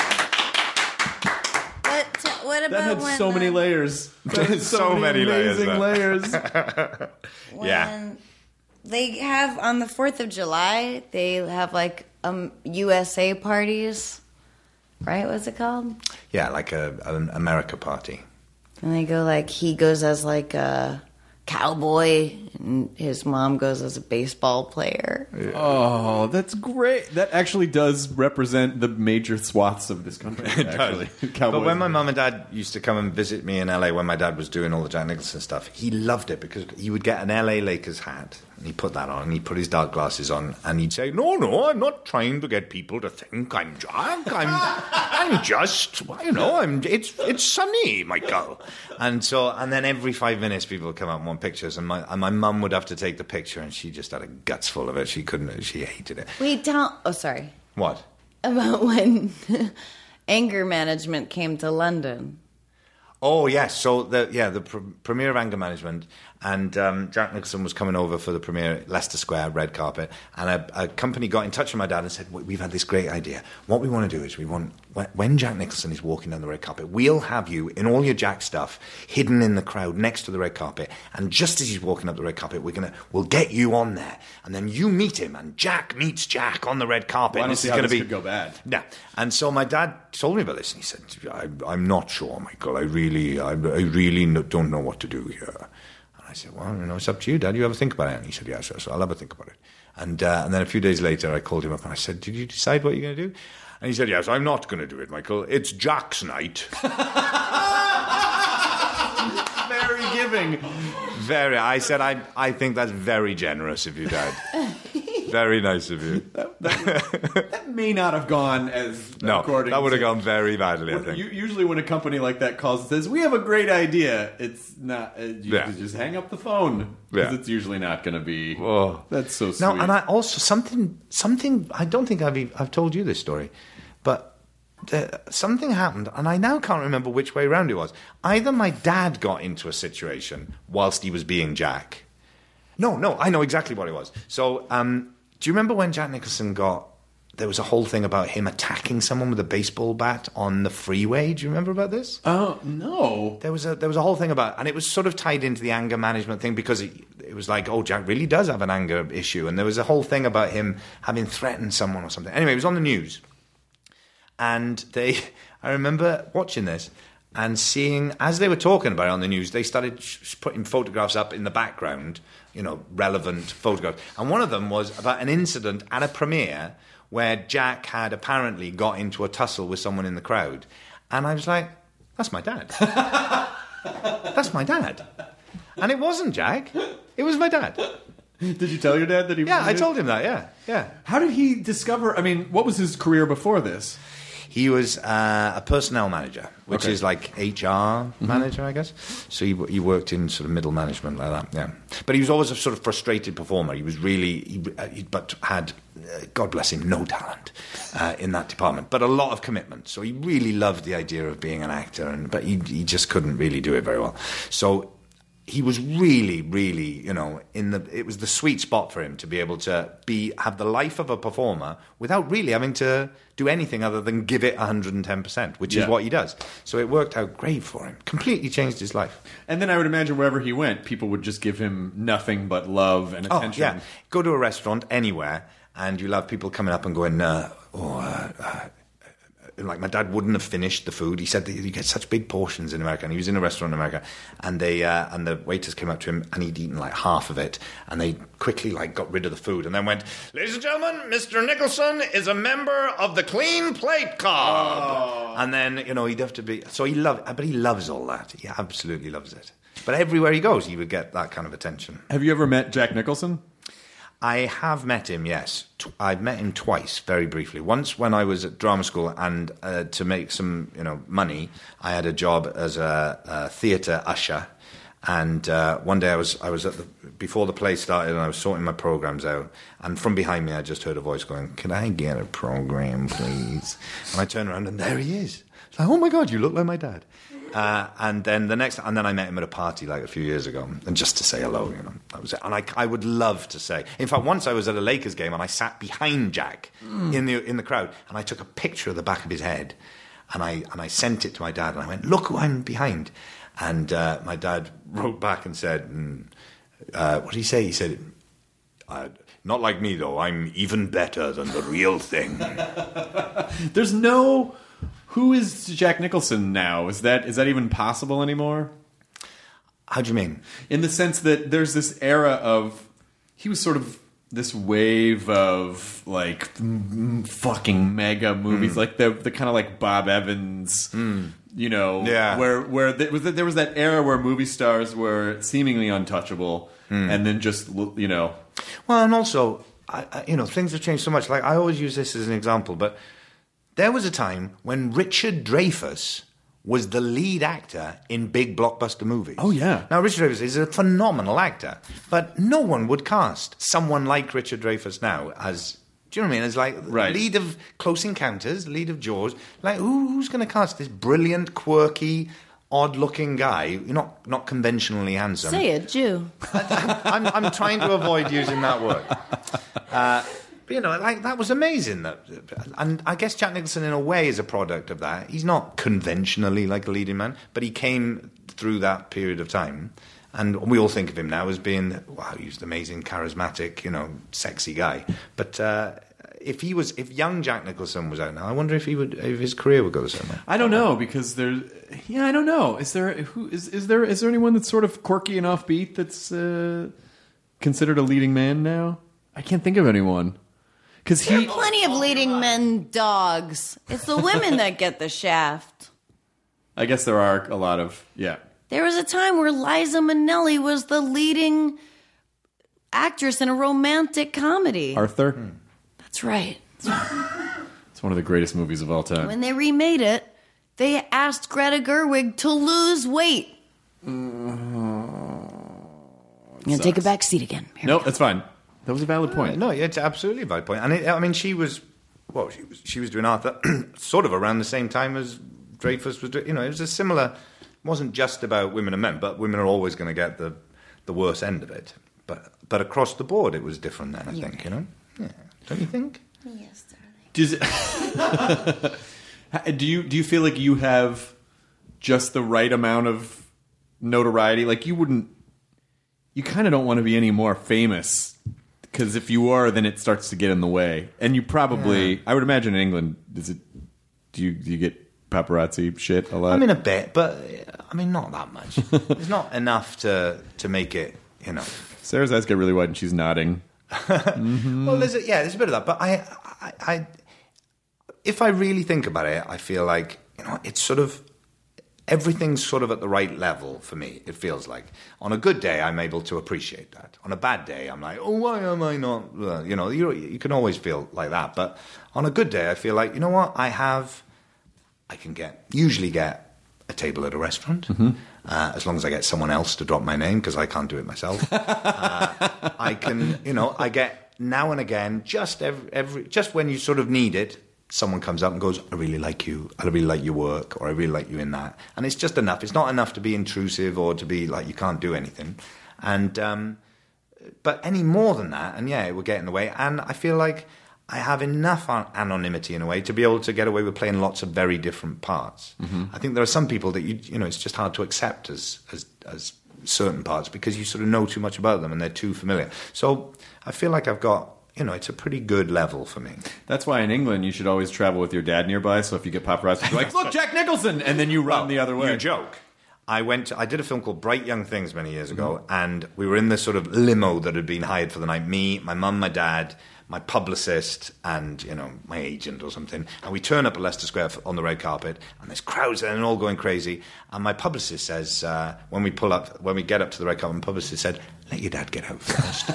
What, what about That had when so the, many layers. That had so, So many, many layers, amazing layers. when Yeah. they have on the fourth of July, they have like um, U S A parties, right? What's it called? Yeah, like a, an America party. And they go like, he goes as like a cowboy, and his mom goes as a baseball player. Oh, that's great. That actually does represent the major swaths of this country, actually. But when my mum and dad used to come and visit me in L A when my dad was doing all the Jack Nicholson stuff, he loved it because he would get an L A Lakers hat and he'd put that on and he'd put his dark glasses on and he'd say, no, no, I'm not trying to get people to think I'm Jack. I'm I'm just, you know, I'm it's it's sunny, Michael. And so, and then every five minutes people would come out and want pictures and my and my mum would have to take the picture and she just had a guts full of it. She couldn't, she hated it. Wait, tell, oh, sorry. What? About when Anger Management came to London. Oh yes, so the yeah the pr- premiere of Anger Management, and um, Jack Nicholson was coming over for the premiere at Leicester Square, red carpet, and a, a company got in touch with my dad and said, we've had this great idea. What we want to do is we want, when Jack Nicholson is walking down the red carpet, we'll have you in all your Jack stuff hidden in the crowd next to the red carpet, and just as he's walking up the red carpet, we're gonna we'll get you on there, and then you meet him, and Jack meets Jack on the red carpet. Well, I don't and this see is how going to this be could go bad. Yeah, and so my dad told me about this, and he said, I, I'm not sure, Michael. I really, I, I really no, don't know what to do here. And I said, well, you know, it's up to you, Dad. You ever think about it? And he said, yeah, so, so I'll have a think about it. And uh, and then a few days later, I called him up and I said, did you decide what you're going to do? And he said, yes, I'm not going to do it, Michael. It's Jack's night. Very giving. Very. I said, I I think that's very generous of you, Dad. Very nice of you. That, that, that may not have gone as No, according that would have to- gone very badly, I When- think. u- Usually when a company like that calls and says, we have a great idea, it's not, uh, you Yeah. just hang up the phone. Because Yeah. it's usually not going to be, Oh. that's so sweet. No, and I also, something, something, I don't think I've, e- I've told you this story, but uh, something happened, and I now can't remember which way round it was. Either my dad got into a situation whilst he was being Jack. No, no, I know exactly what it was. So, um, do you remember when Jack Nicholson got, there was a whole thing about him attacking someone with a baseball bat on the freeway? Do you remember about this? Oh, no. There was a there was a whole thing about, and it was sort of tied into the anger management thing because it, it was like, oh, Jack really does have an anger issue, and there was a whole thing about him having threatened someone or something. Anyway, it was on the news, and they, I remember watching this and seeing as they were talking about it on the news, they started sh- putting photographs up in the background, you know, relevant photographs, and one of them was about an incident at a premiere where Jack had apparently got into a tussle with someone in the crowd. And I was like, that's my dad. That's my dad. And it wasn't Jack. It was my dad. Did you tell your dad that he Yeah, was I in it? told him that, yeah. Yeah. How did he discover, I mean, what was his career before this? He was uh, a personnel manager, which Okay. is like H R manager, I guess. So he, he worked in sort of middle management like that, yeah. But he was always a sort of frustrated performer. He was really, he, uh, he, but had, uh, God bless him, no talent uh, in that department, but a lot of commitment. So he really loved the idea of being an actor, and but he, he just couldn't really do it very well. So he was really, really, you know, in the it was the sweet spot for him to be able to be have the life of a performer without really having to do anything other than give it one hundred ten percent, which Yeah. is what he does. So it worked out great for him. Completely changed his life. And then I would imagine wherever he went, people would just give him nothing but love and Oh, attention. yeah. Go to a restaurant anywhere, and you'll have people coming up and going, uh, oh, uh, uh, like my dad wouldn't have finished the food. He said that you get such big portions in America, and he was in a restaurant in America, and they uh, and the waiters came up to him, and he'd eaten like half of it, and they quickly like got rid of the food, and then went, "Ladies and gentlemen, Mister Nicholson is a member of the Clean Plate Club," oh. and then you know he'd have to be. So he loved, but he loves all that. He absolutely loves it. But everywhere he goes, he would get that kind of attention. Have you ever met Jack Nicholson? I have met him, yes. T- I've met him twice, very briefly. Once when I was at drama school, and uh, to make some, you know, money, I had a job as a, a theatre usher. And uh, one day I was I was at the before the play started, and I was sorting my programs out. And from behind me, I just heard a voice going, "Can I get a program, please?" And I turned around, and there he is. It's like, "Oh my God, you look like my dad." Uh, and then the next, and then I met him at a party like a few years ago, and just to say hello, you know, that was it. And I, I would love to say. In fact, once I was at a Lakers game, and I sat behind Jack mm. in the in the crowd, and I took a picture of the back of his head, and I and I sent it to my dad, and I went, "Look who I'm behind." And uh, my dad wrote back and said, mm, uh, "What did he say?" He said, uh, "Not like me though. I'm even better than the real thing." There's no. Who is Jack Nicholson now? Is that is that even possible anymore? How do you mean? In the sense that there's this era of he was sort of this wave of like m- fucking mega movies, mm. like the the kind of like Bob Evans, mm. you know, yeah. where where there was there was that era where movie stars were seemingly untouchable, mm. and then just you know, well, and also I, I, you know things have changed so much. Like I always use this as an example, but. There was a time when Richard Dreyfuss was the lead actor in big blockbuster movies. Oh, yeah. Now, Richard Dreyfuss is a phenomenal actor, but no one would cast someone like Richard Dreyfuss now as, do you know what I mean? As like right. lead of Close Encounters, lead of Jaws. Like, who, who's going to cast this brilliant, quirky, odd-looking guy, not not conventionally handsome? Say it, Jew. I'm, I'm trying to avoid using that word. Uh, But, you know, like that was amazing. That, and I guess Jack Nicholson, in a way, is a product of that. He's not conventionally like a leading man, but he came through that period of time. And we all think of him now as being, wow, he's an amazing, charismatic, you know, sexy guy. But uh, if he was, if young Jack Nicholson was out now, I wonder if he would, if his career would go the same way. I don't know because there's, yeah, I don't know. Is there who is is there is there anyone that's sort of quirky and offbeat that's uh, considered a leading man now? I can't think of anyone. Because he, there are plenty of leading men dogs. It's the women that get the shaft. I guess there are a lot of, yeah. There was a time where Liza Minnelli was the leading actress in a romantic comedy. Arthur? Hmm. That's right. It's one of the greatest movies of all time. When they remade it, they asked Greta Gerwig to lose weight. Uh, I'm going to take a back seat again. Here nope, that's fine. That was a valid point. No, it's absolutely a valid point. And it, I mean, she was, well, she was, she was doing Arthur sort of around the same time as Dreyfuss was doing. You know, it was a similar. It wasn't just about women and men, but women are always going to get the the worst end of it. But but across the board, it was different then. I You're think right. you know. Yeah, don't you think? Yes, darling. Does it, do you do you feel like you have just the right amount of notoriety? Like you wouldn't. You kind of don't want to be any more famous. Because if you are, then it starts to get in the way, and you probably, yeah. I would imagine in England, does it? Do you do you get paparazzi shit a lot? I mean, a bit, but I mean, not that much. It's not enough to to make it, you know. Sarah's eyes get really wide, and she's nodding. mm-hmm. Well, there's a, yeah, there's a bit of that, but I, I, I, if I really think about it, I feel like you know, it's sort of. Everything's sort of at the right level for me, it feels like. On a good day, I'm able to appreciate that. On a bad day, I'm like, oh, why am I not... Uh, you know, you, you can always feel like that. But on a good day, I feel like, you know what? I have... I can get... Usually get a table at a restaurant. Mm-hmm. Uh, as long as I get someone else to drop my name, because I can't do it myself. uh, I can... You know, I get now and again, just every, every... Just when you sort of need it, someone comes up and goes, I really like you, I really like your work, or I really like you in that. And it's just enough. It's not enough to be intrusive or to be like you can't do anything. And um, but any more than that, and yeah, it would get in the way. And I feel like I have enough an- anonymity in a way to be able to get away with playing lots of very different parts. Mm-hmm. I think there are some people that you you know it's just hard to accept as as as certain parts because you sort of know too much about them and they're too familiar. So I feel like I've got, you know, it's a pretty good level for me. That's why in England you should always travel with your dad nearby. So if you get paparazzi, you're like, look, Jack Nicholson, and then you run well, the other way. You joke. I went. To, I did a film called Bright Young Things many years ago, mm-hmm. and we were in this sort of limo that had been hired for the night. Me, my mum, my dad, my publicist, and you know my agent or something. And we turn up at Leicester Square on the red carpet, and there's crowds there and all going crazy. And my publicist says, uh, when we pull up, when we get up to the red carpet, my publicist said, "Let your dad get out first,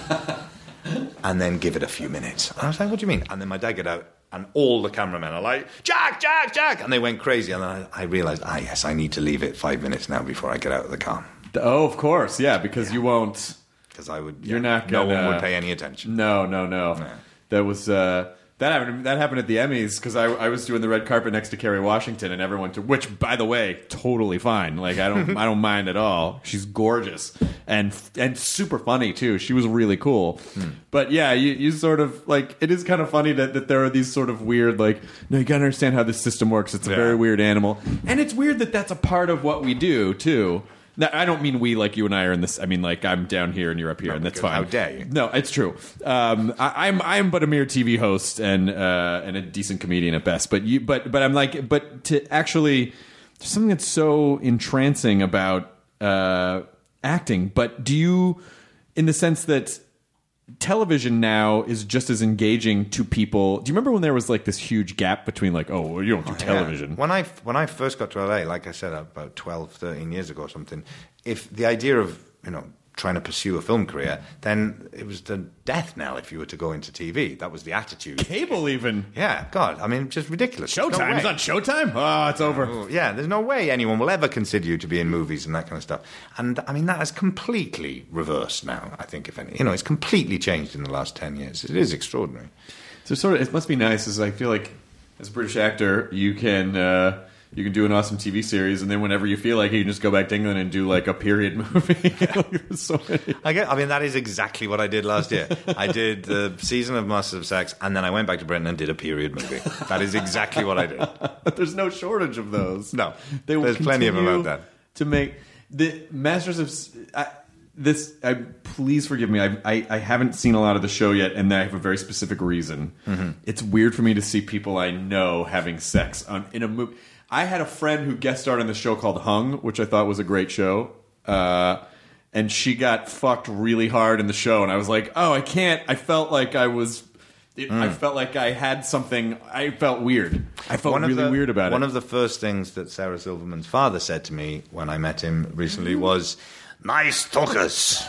and then give it a few minutes." And I was like, "What do you mean?" And then my dad got out. And all the cameramen are like, Jack, Jack, Jack! And they went crazy. And then I, I realised, ah, yes, I need to leave it five minutes now before I get out of the car. Oh, of course, yeah, because yeah. you won't... Because I would... You're yeah, not gonna... No one would pay any attention. No, no, no. no. That was... Uh, that happened That happened at the Emmys, because I, I was doing the red carpet next to Kerry Washington, and everyone... To, which, by the way, totally fine. Like, I don't I don't mind at all. She's gorgeous. And and super funny, too. She was really cool. Hmm. But, yeah, you, you sort of... Like, it is kind of funny that, that there are these sort of weird, like... No, you gotta understand how this system works. It's a yeah. very weird animal. And it's weird that that's a part of what we do, too. Now, I don't mean we like you and I are in this. I mean, like, I'm down here and you're up here, no, and that's fine. How dare you? No, it's true. Um, I, I'm I'm but a mere T V host and uh, and a decent comedian at best. But you, but but I'm like, but to actually, there's something that's so entrancing about uh, acting. But do you, in the sense that television now is just as engaging to people? Do you remember when there was like this huge gap between like, oh, well, you don't do oh, television? Yeah. When I when I first got to L A, like I said, about twelve, thirteen years ago or something, if the idea of, you know, trying to pursue a film career, then it was the death knell if you were to go into T V. That was the attitude. Cable even. Yeah, God, I mean, just ridiculous. Showtime. It's not Showtime? Oh, it's over. Oh, yeah, there's no way anyone will ever consider you to be in movies and that kind of stuff. And, I mean, that has completely reversed now, I think, if any. You know, it's completely changed in the last ten years. It is extraordinary. So sort of, it must be nice, is I feel like, as a British actor, you can... Uh, You can do an awesome T V series, and then whenever you feel like it, you can just go back to England and do like a period movie. Like, so many. I, get, I mean, that is exactly what I did last year. I did the season of Masters of Sex, and then I went back to Britain and did a period movie. That is exactly what I did. There's no shortage of those. No, they will there's plenty of them out there. To make the Masters of I, this, I, please forgive me. I, I I haven't seen a lot of the show yet, and I have a very specific reason. Mm-hmm. It's weird for me to see people I know having sex on in a movie. I had a friend who guest starred on this show called Hung, which I thought was a great show. Uh, and she got fucked really hard in the show. And I was like, oh, I can't. I felt like I was... It, mm. I felt like I had something... I felt weird. I felt one really the, weird about one it. One of the first things that Sarah Silverman's father said to me when I met him recently was... Nice talkers.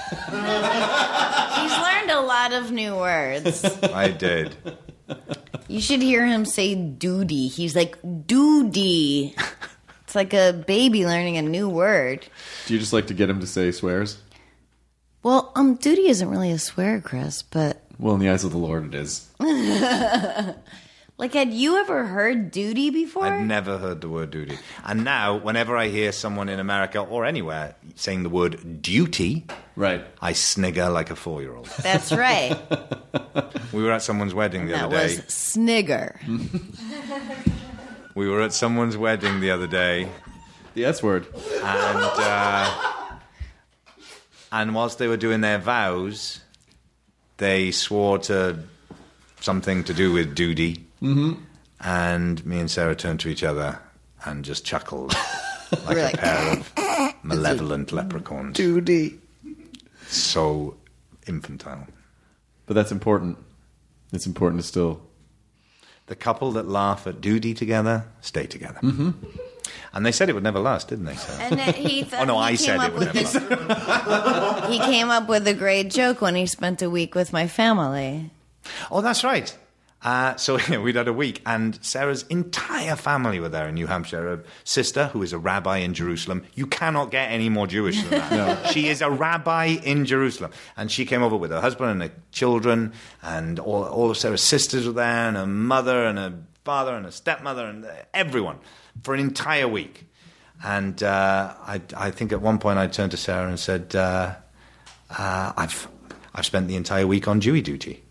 He's learned a lot of new words. I did. You should hear him say duty. He's like, duty. It's like a baby learning a new word. Do you just like to get him to say swears? Well, um, duty isn't really a swear, Chris, but... Well, in the eyes of the Lord, it is. Like, had you ever heard duty before? I'd never heard the word duty. And now, whenever I hear someone in America or anywhere saying the word duty, right, I snigger like a four-year-old. That's right. We were at someone's wedding the that other day. That was snigger. We were at someone's wedding the other day. The S word. And, uh, and whilst they were doing their vows, they swore to something to do with duty. Mm-hmm. And me and Sarah turned to each other and just chuckled like a like, pair of malevolent leprechauns. Duty. So infantile. But that's important. It's important to still... The couple that laugh at duty together stay together. Mm-hmm. And they said it would never last, didn't they, Sarah? And then he th- oh, no, he I said it would never this, last. He came up with a great joke when he spent a week with my family. Oh, that's right. Uh, so yeah, we'd had a week, and Sarah's entire family were there in New Hampshire. Her sister, who is a rabbi in Jerusalem. You cannot get any more Jewish than that. No. She is a rabbi in Jerusalem. And she came over with her husband and her children, and all, all of Sarah's sisters were there, and her mother and her father and her stepmother and everyone for an entire week. And uh, I, I think at one point I turned to Sarah and said, uh, uh, I've, I've spent the entire week on Dewey duty.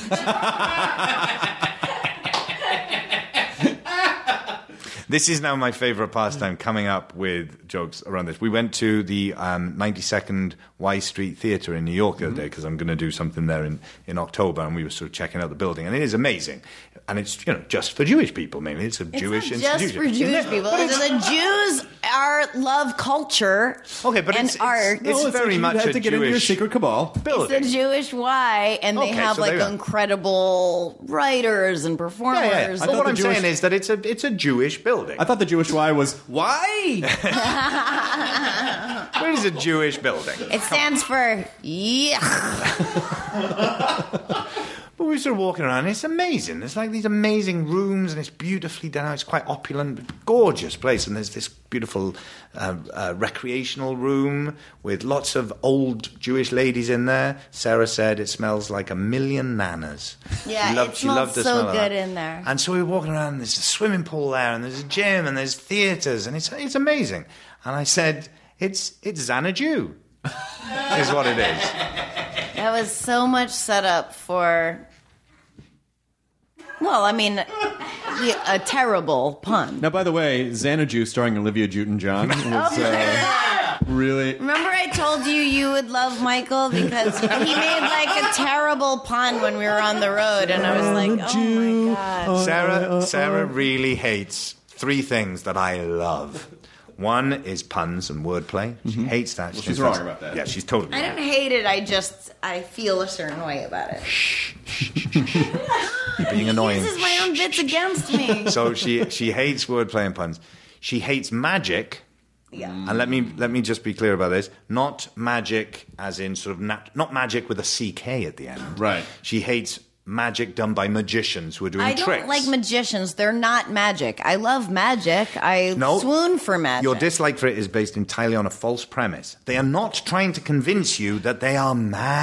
This is now my favourite pastime, coming up with jokes around this. We went to the um, ninety-second Y Street Theatre in New York the other day because I'm going to do something there in, in October, and we were sort of checking out the building, and it is amazing. And it's, you know, just for Jewish people, mainly. It's a It's Jewish not institution. just for Jewish people. The Jews are love culture Okay, but and it's, it's, art. it's No, very like much you have a to get into your Jewish secret cabal. building. It's a Jewish Y, and they Okay, have so like there you go. incredible writers and performers. Yeah, yeah. I But thought what the I'm Jewish- saying is that it's a it's a Jewish building. I thought the Jewish Y was why? Where is a Jewish building? It stands for yeah. But we were sort of walking around, and it's amazing. There's like these amazing rooms, and it's beautifully done. It's quite opulent, gorgeous place. And there's this beautiful uh, uh, recreational room with lots of old Jewish ladies in there. Sarah said it smells like a million nanas. Yeah, she loved, it she loved the smells so smell of good that. in there. And so we were walking around, and there's a swimming pool there, and there's a gym, and there's theatres, and it's it's amazing. And I said, it's it's Xanadu, is what it is. That was so much setup for. Well, I mean, a terrible pun. Now, by the way, Xanadu, starring Olivia Newton-John, was uh, really. Remember I told you you would love Michael because he made like a terrible pun when we were on the road, and I was like, oh my god. Sarah, Sarah really hates three things that I love. One is puns and wordplay. She hates that. She she's thinks wrong that's- about that. Yeah, she's totally I wrong. don't hate it. I just I feel a certain way about it. Being annoying. He uses my own bits against me. So she she hates wordplay and puns. She hates magic. Yeah. And let me let me just be clear about this. Not magic as in sort of nat- not magic with a C K at the end. Right. She hates magic done by magicians who are doing I don't tricks. like magicians. They're not magic. I love magic. I No. swoon for magic. Your dislike for it is based entirely on a false premise. They are not trying to convince you that they are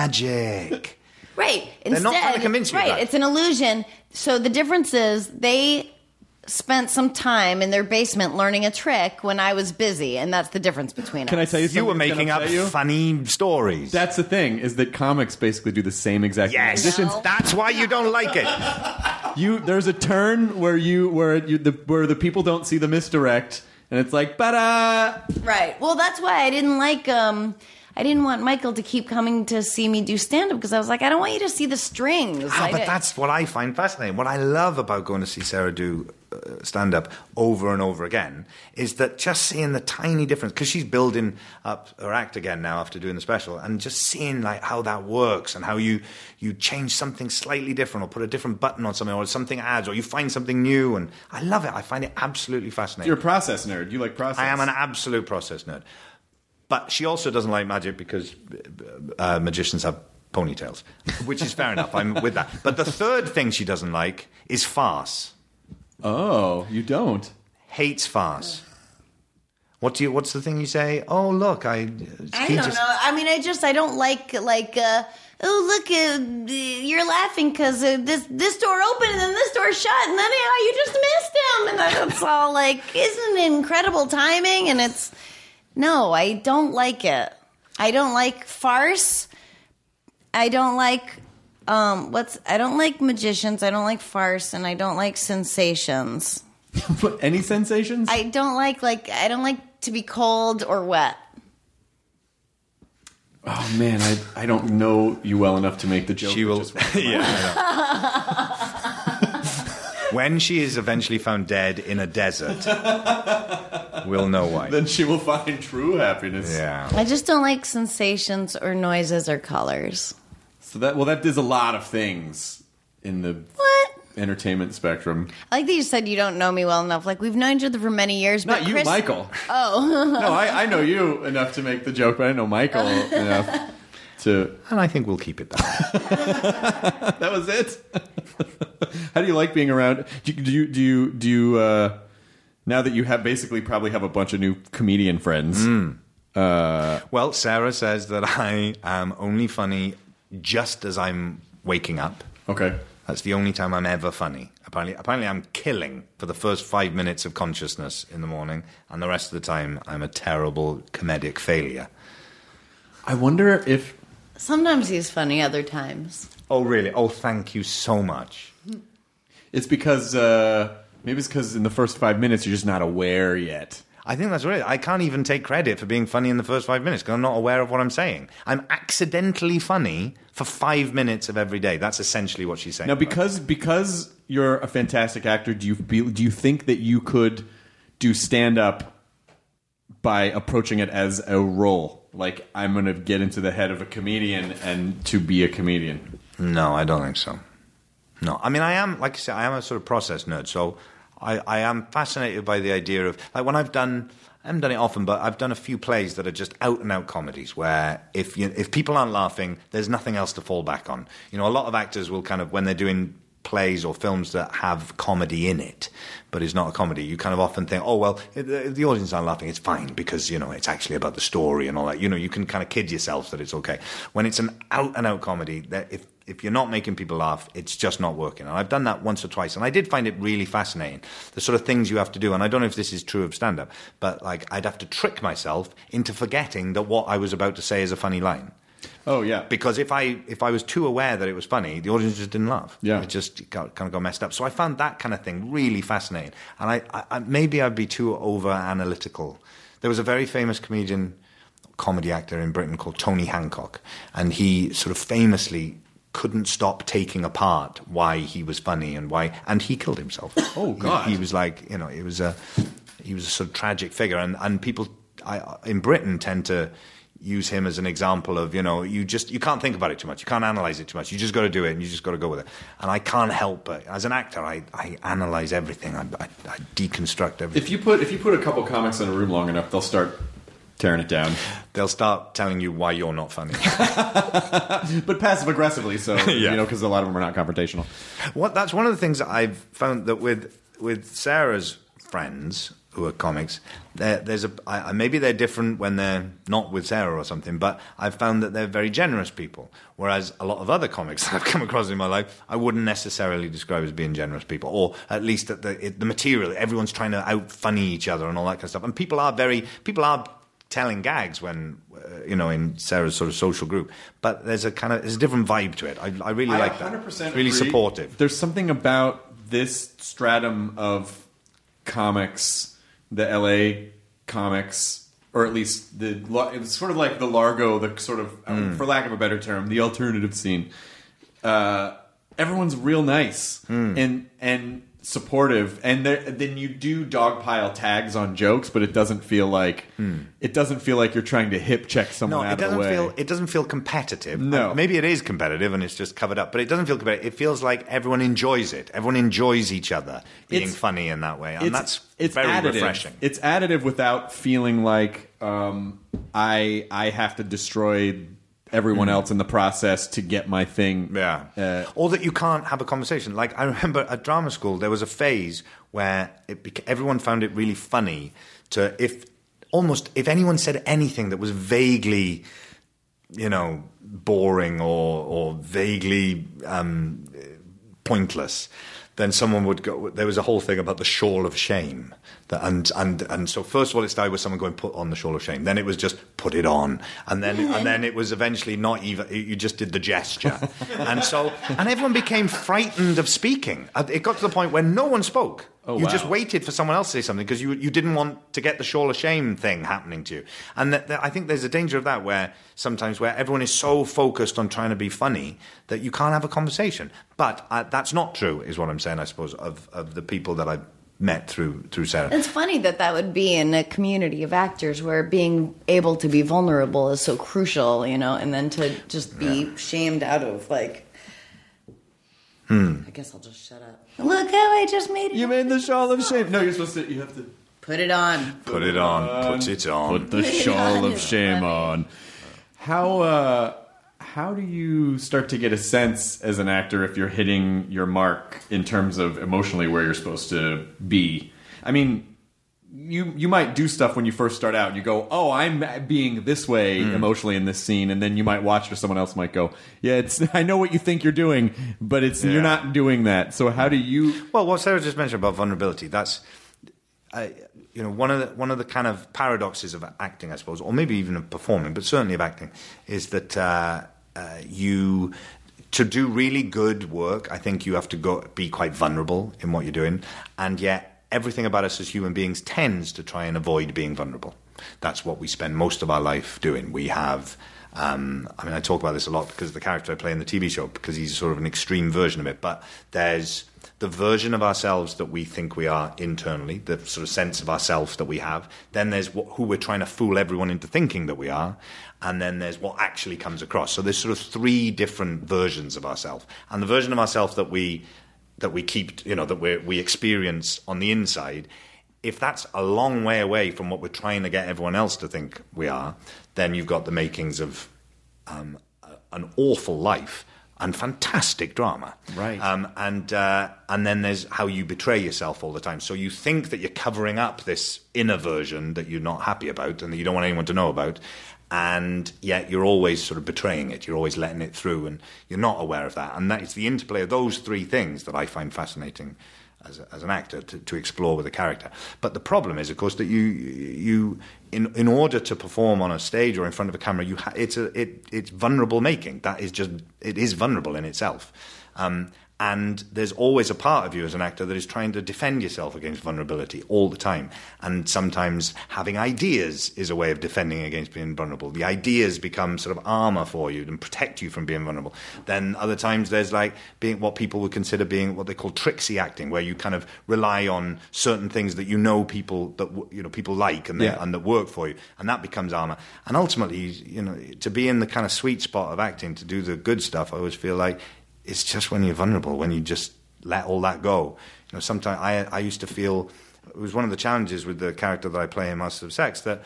magic. Right. They're Instead, not trying to convince you of Right. that. It's an illusion. So the difference is they spent some time in their basement learning a trick when I was busy, and that's the difference between us. Can I tell you something? You were that's gonna making up upset you? funny stories. That's the thing, is that comics basically do the same exact thing. yes, Magicians, that's why you don't like it. you there's a turn where you where you the where the people don't see the misdirect, and it's like ba-da! Right. Well, that's why I didn't like. Um, I didn't want Michael to keep coming to see me do stand up because I was like, I don't want you to see the strings. Ah, I but did- that's what I find fascinating. What I love about going to see Sarah do uh, stand up over and over again is that just seeing the tiny difference, because she's building up her act again now after doing the special, and just seeing like how that works and how you you change something slightly different or put a different button on something or something adds or you find something new, and I love it. I find it absolutely fascinating. You're a process nerd. You like process. I am an absolute process nerd. But she also doesn't like magic because uh, magicians have ponytails, which is fair enough. I'm with that. But the third thing she doesn't like is farce. Oh, you don't. Hates farce. What do you? What's the thing you say? Oh, look, I. I he don't just- know. I mean, I just I don't like like. Uh, oh, look, uh, you're laughing because uh, this this door opened and then this door shut, and then oh, you just missed him, and then it's all like, isn't it incredible timing? And it's no, I don't like it. I don't like farce. I don't like um, what's. I don't like magicians. I don't like farce, and I don't like sensations. Any sensations? I don't like like I don't like to be cold or wet. Oh man, I I don't know you well enough to make the joke. She that will. just went through my Yeah. head. I know. When she is eventually found dead in a desert, we'll know why. Then she will find true happiness. Yeah. I just don't like sensations or noises or colors. So that well, that is a lot of things in the What? entertainment spectrum. I like that you said you don't know me well enough. Like, we've known each other for many years. Not but you, Chris- Michael. Oh. No, I, I know you enough to make the joke, but I know Michael enough to. And I think we'll keep it that way. That was it. How do you like being around? Do you do you do you, do you uh, now that you have basically probably have a bunch of new comedian friends? Uh, Well, Sarah says that I am only funny just as I'm waking up. okay. That's the only time I'm ever funny. Apparently, apparently I'm killing for the first five minutes of consciousness in the morning, and the rest of the time I'm a terrible comedic failure. I wonder if... Sometimes he's funny, other times. Oh, really? Oh, thank you so much. It's because... Uh, maybe it's because in the first five minutes you're just not aware yet. I think that's right. I can't even take credit for being funny in the first five minutes because I'm not aware of what I'm saying. I'm accidentally funny for five minutes of every day. That's essentially what she's saying. Now, because because you're a fantastic actor, do you feel, do you think that you could do stand-up by approaching it as a role? Like, I'm going to get into the head of a comedian and to be a comedian. No, I don't think so. No. I mean, I am, like I said, I am a sort of process nerd, so... I, I am fascinated by the idea of, like, when I've done, I haven't done it often, but I've done a few plays that are just out-and-out comedies where if you, if people aren't laughing, there's nothing else to fall back on. You know, a lot of actors will kind of, when they're doing plays or films that have comedy in it, but it's not a comedy, you kind of often think, oh, well, if the audience aren't laughing, it's fine because, you know, it's actually about the story and all that. You know, you can kind of kid yourself that it's okay. When it's an out-and-out comedy, that if If you're not making people laugh, it's just not working. And I've done that once or twice, and I did find it really fascinating. The sort of things you have to do, and I don't know if this is true of stand-up, but like I'd have to trick myself into forgetting that what I was about to say is a funny line. Oh, yeah. Because if I if I was too aware that it was funny, the audience just didn't laugh. Yeah. It just got, kind of got messed up. So I found that kind of thing really fascinating. And I, I, I maybe I'd be too over-analytical. There was a very famous comedian, comedy actor in Britain called Tony Hancock, and he sort of famously... couldn't stop taking apart why he was funny and why, and he killed himself. Oh God! He, he was like, you know, it was a, he was a sort of tragic figure, and and people I, in Britain tend to use him as an example of, you know, you just you can't think about it too much, you can't analyze it too much, you just got to do it, and you just got to go with it. And I can't help but, as an actor, I, I analyze everything, I, I, I deconstruct everything. If you put if you put a couple comics in a room long enough, they'll start tearing it down. They'll start telling you why you're not funny. But passive-aggressively, so, yeah. You know, because a lot of them are not confrontational. What, that's one of the things that I've found that with with Sarah's friends who are comics, there, there's a I, maybe they're different when they're not with Sarah or something, but I've found that they're very generous people, whereas a lot of other comics that I've come across in my life, I wouldn't necessarily describe as being generous people, or at least that the, it, the material, everyone's trying to out-funny each other and all that kind of stuff. And people are very... People are... telling gags when, uh, you know, in Sarah's sort of social group. But there's a kind of, there's a different vibe to it. I, I really I like that. one hundred percent It's really agree. supportive. There's something about this stratum of comics, the L A comics, or at least the, it's sort of like the Largo, the sort of, um, for lack of a better term, the alternative scene. Uh, everyone's real nice mm. and and supportive, and there, then you do dogpile tags on jokes, but it doesn't feel like mm. it doesn't feel like you're trying to hip check someone no, out it of the doesn't way. feel it doesn't feel competitive. No, uh, maybe it is competitive and it's just covered up, but it doesn't feel competitive. It feels like everyone enjoys it. Everyone enjoys each other being it's, funny in that way, and it's, that's it's very additive. refreshing. It's additive without feeling like um, I I have to destroy everyone mm. else in the process to get my thing. Yeah. Uh, or that you can't have a conversation. Like, I remember at drama school, there was a phase where it beca- everyone found it really funny to, if almost, if anyone said anything that was vaguely, you know, boring or, or vaguely um, pointless, then someone would go, there was a whole thing about the shawl of shame. That, and, and, and so first of all, it started with someone going, put on the shawl of shame. Then it was just, put it on. And then, and then it was eventually not even, you just did the gesture. And so, and everyone became frightened of speaking. It got to the point where no one spoke. Oh, you wow. just waited for someone else to say something because you, you didn't want to get the shawl of shame thing happening to you. And that, that, I think there's a danger of that where sometimes where everyone is so focused on trying to be funny that you can't have a conversation. But uh, that's not true, is what I'm saying, I suppose, of, of the people that I've met through through Sarah. It's funny that that would be in a community of actors where being able to be vulnerable is so crucial, you know, and then to just be yeah. shamed out of, like, hmm. I guess I'll just shut up. Look how I just made it. You made the shawl of shame. No, you're supposed to, you have to... Put it on. Put it on. Put it on. Put the shawl of shame on. How, uh... How do you start to get a sense as an actor if you're hitting your mark in terms of emotionally where you're supposed to be? I mean, you you might do stuff when you first start out. You go, oh, I'm being this way mm. emotionally in this scene, and then you might watch it, or someone else might go, yeah, it's I know what you think you're doing, but it's yeah. you're not doing that. So how do you? Well, what Sarah just mentioned about vulnerability, that's uh, you know one of the one of the kind of paradoxes of acting, I suppose, or maybe even of performing, but certainly of acting, is that uh, uh, you. To do really good work, I think you have to go be quite vulnerable in what you're doing, and yet everything about us as human beings tends to try and avoid being vulnerable. That's what we spend most of our life doing. We have, um, I mean, I talk about this a lot because of the character I play in the T V show, because he's sort of an extreme version of it, but there's the version of ourselves that we think we are internally, the sort of sense of ourselves that we have. Then there's what, who we're trying to fool everyone into thinking that we are. And then there's what actually comes across. So there's sort of three different versions of ourselves. And the version of ourselves that we that we keep, you know, that we we experience on the inside, if that's a long way away from what we're trying to get everyone else to think we are, then you've got the makings of um, an awful life and fantastic drama. Right. Um, and uh, and then there's how you betray yourself all the time. So you think that you're covering up this inner version that you're not happy about and that you don't want anyone to know about, and yet you're always sort of betraying it. You're always letting it through, and you're not aware of that. And that is the interplay of those three things that I find fascinating as, a, as an actor to, to explore with a character. But the problem is, of course, that you you in in order to perform on a stage or in front of a camera, you ha- it's a it it's vulnerable making. That is just it is vulnerable in itself. Um, And there's always a part of you as an actor that is trying to defend yourself against vulnerability all the time. And sometimes having ideas is a way of defending against being vulnerable. The ideas become sort of armor for you and protect you from being vulnerable. Then other times there's like being what people would consider being what they call tricksy acting, where you kind of rely on certain things that you know people that you know people like and, yeah. and that work for you, and that becomes armor. And ultimately, you know, to be in the kind of sweet spot of acting, to do the good stuff, I always feel like it's just when you're vulnerable, when you just let all that go. You know, sometimes I, I used to feel, it was one of the challenges with the character that I play in Masters of Sex, that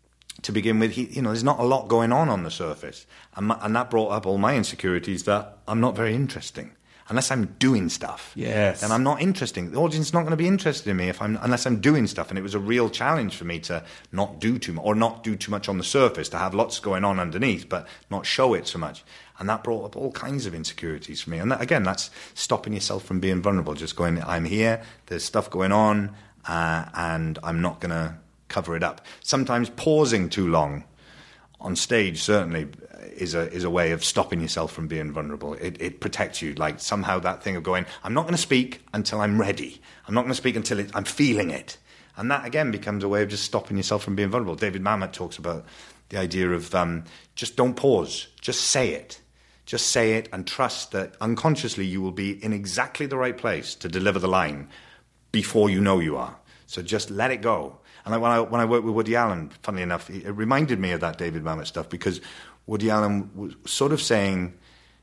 to begin with, he, you know, there's not a lot going on on the surface. And, my, and that brought up all my insecurities that I'm not very interesting. Unless I'm doing stuff. Yes. And I'm not interesting. The audience is not going to be interested in me if I'm unless I'm doing stuff. And it was a real challenge for me to not do too much, or not do too much on the surface, to have lots going on underneath, but not show it so much. And that brought up all kinds of insecurities for me. And that, again, that's stopping yourself from being vulnerable. Just going, I'm here, there's stuff going on, uh, and I'm not going to cover it up. Sometimes pausing too long on stage, certainly, is a is a way of stopping yourself from being vulnerable. It, it protects you. Like somehow that thing of going, I'm not going to speak until I'm ready. I'm not going to speak until it, I'm feeling it. And that, again, becomes a way of just stopping yourself from being vulnerable. David Mamet talks about the idea of um, just don't pause. Just say it. Just say it and trust that unconsciously you will be in exactly the right place to deliver the line before you know you are. So just let it go. And like when I when I worked with Woody Allen, funnily enough, it reminded me of that David Mamet stuff, because Woody Allen was sort of saying,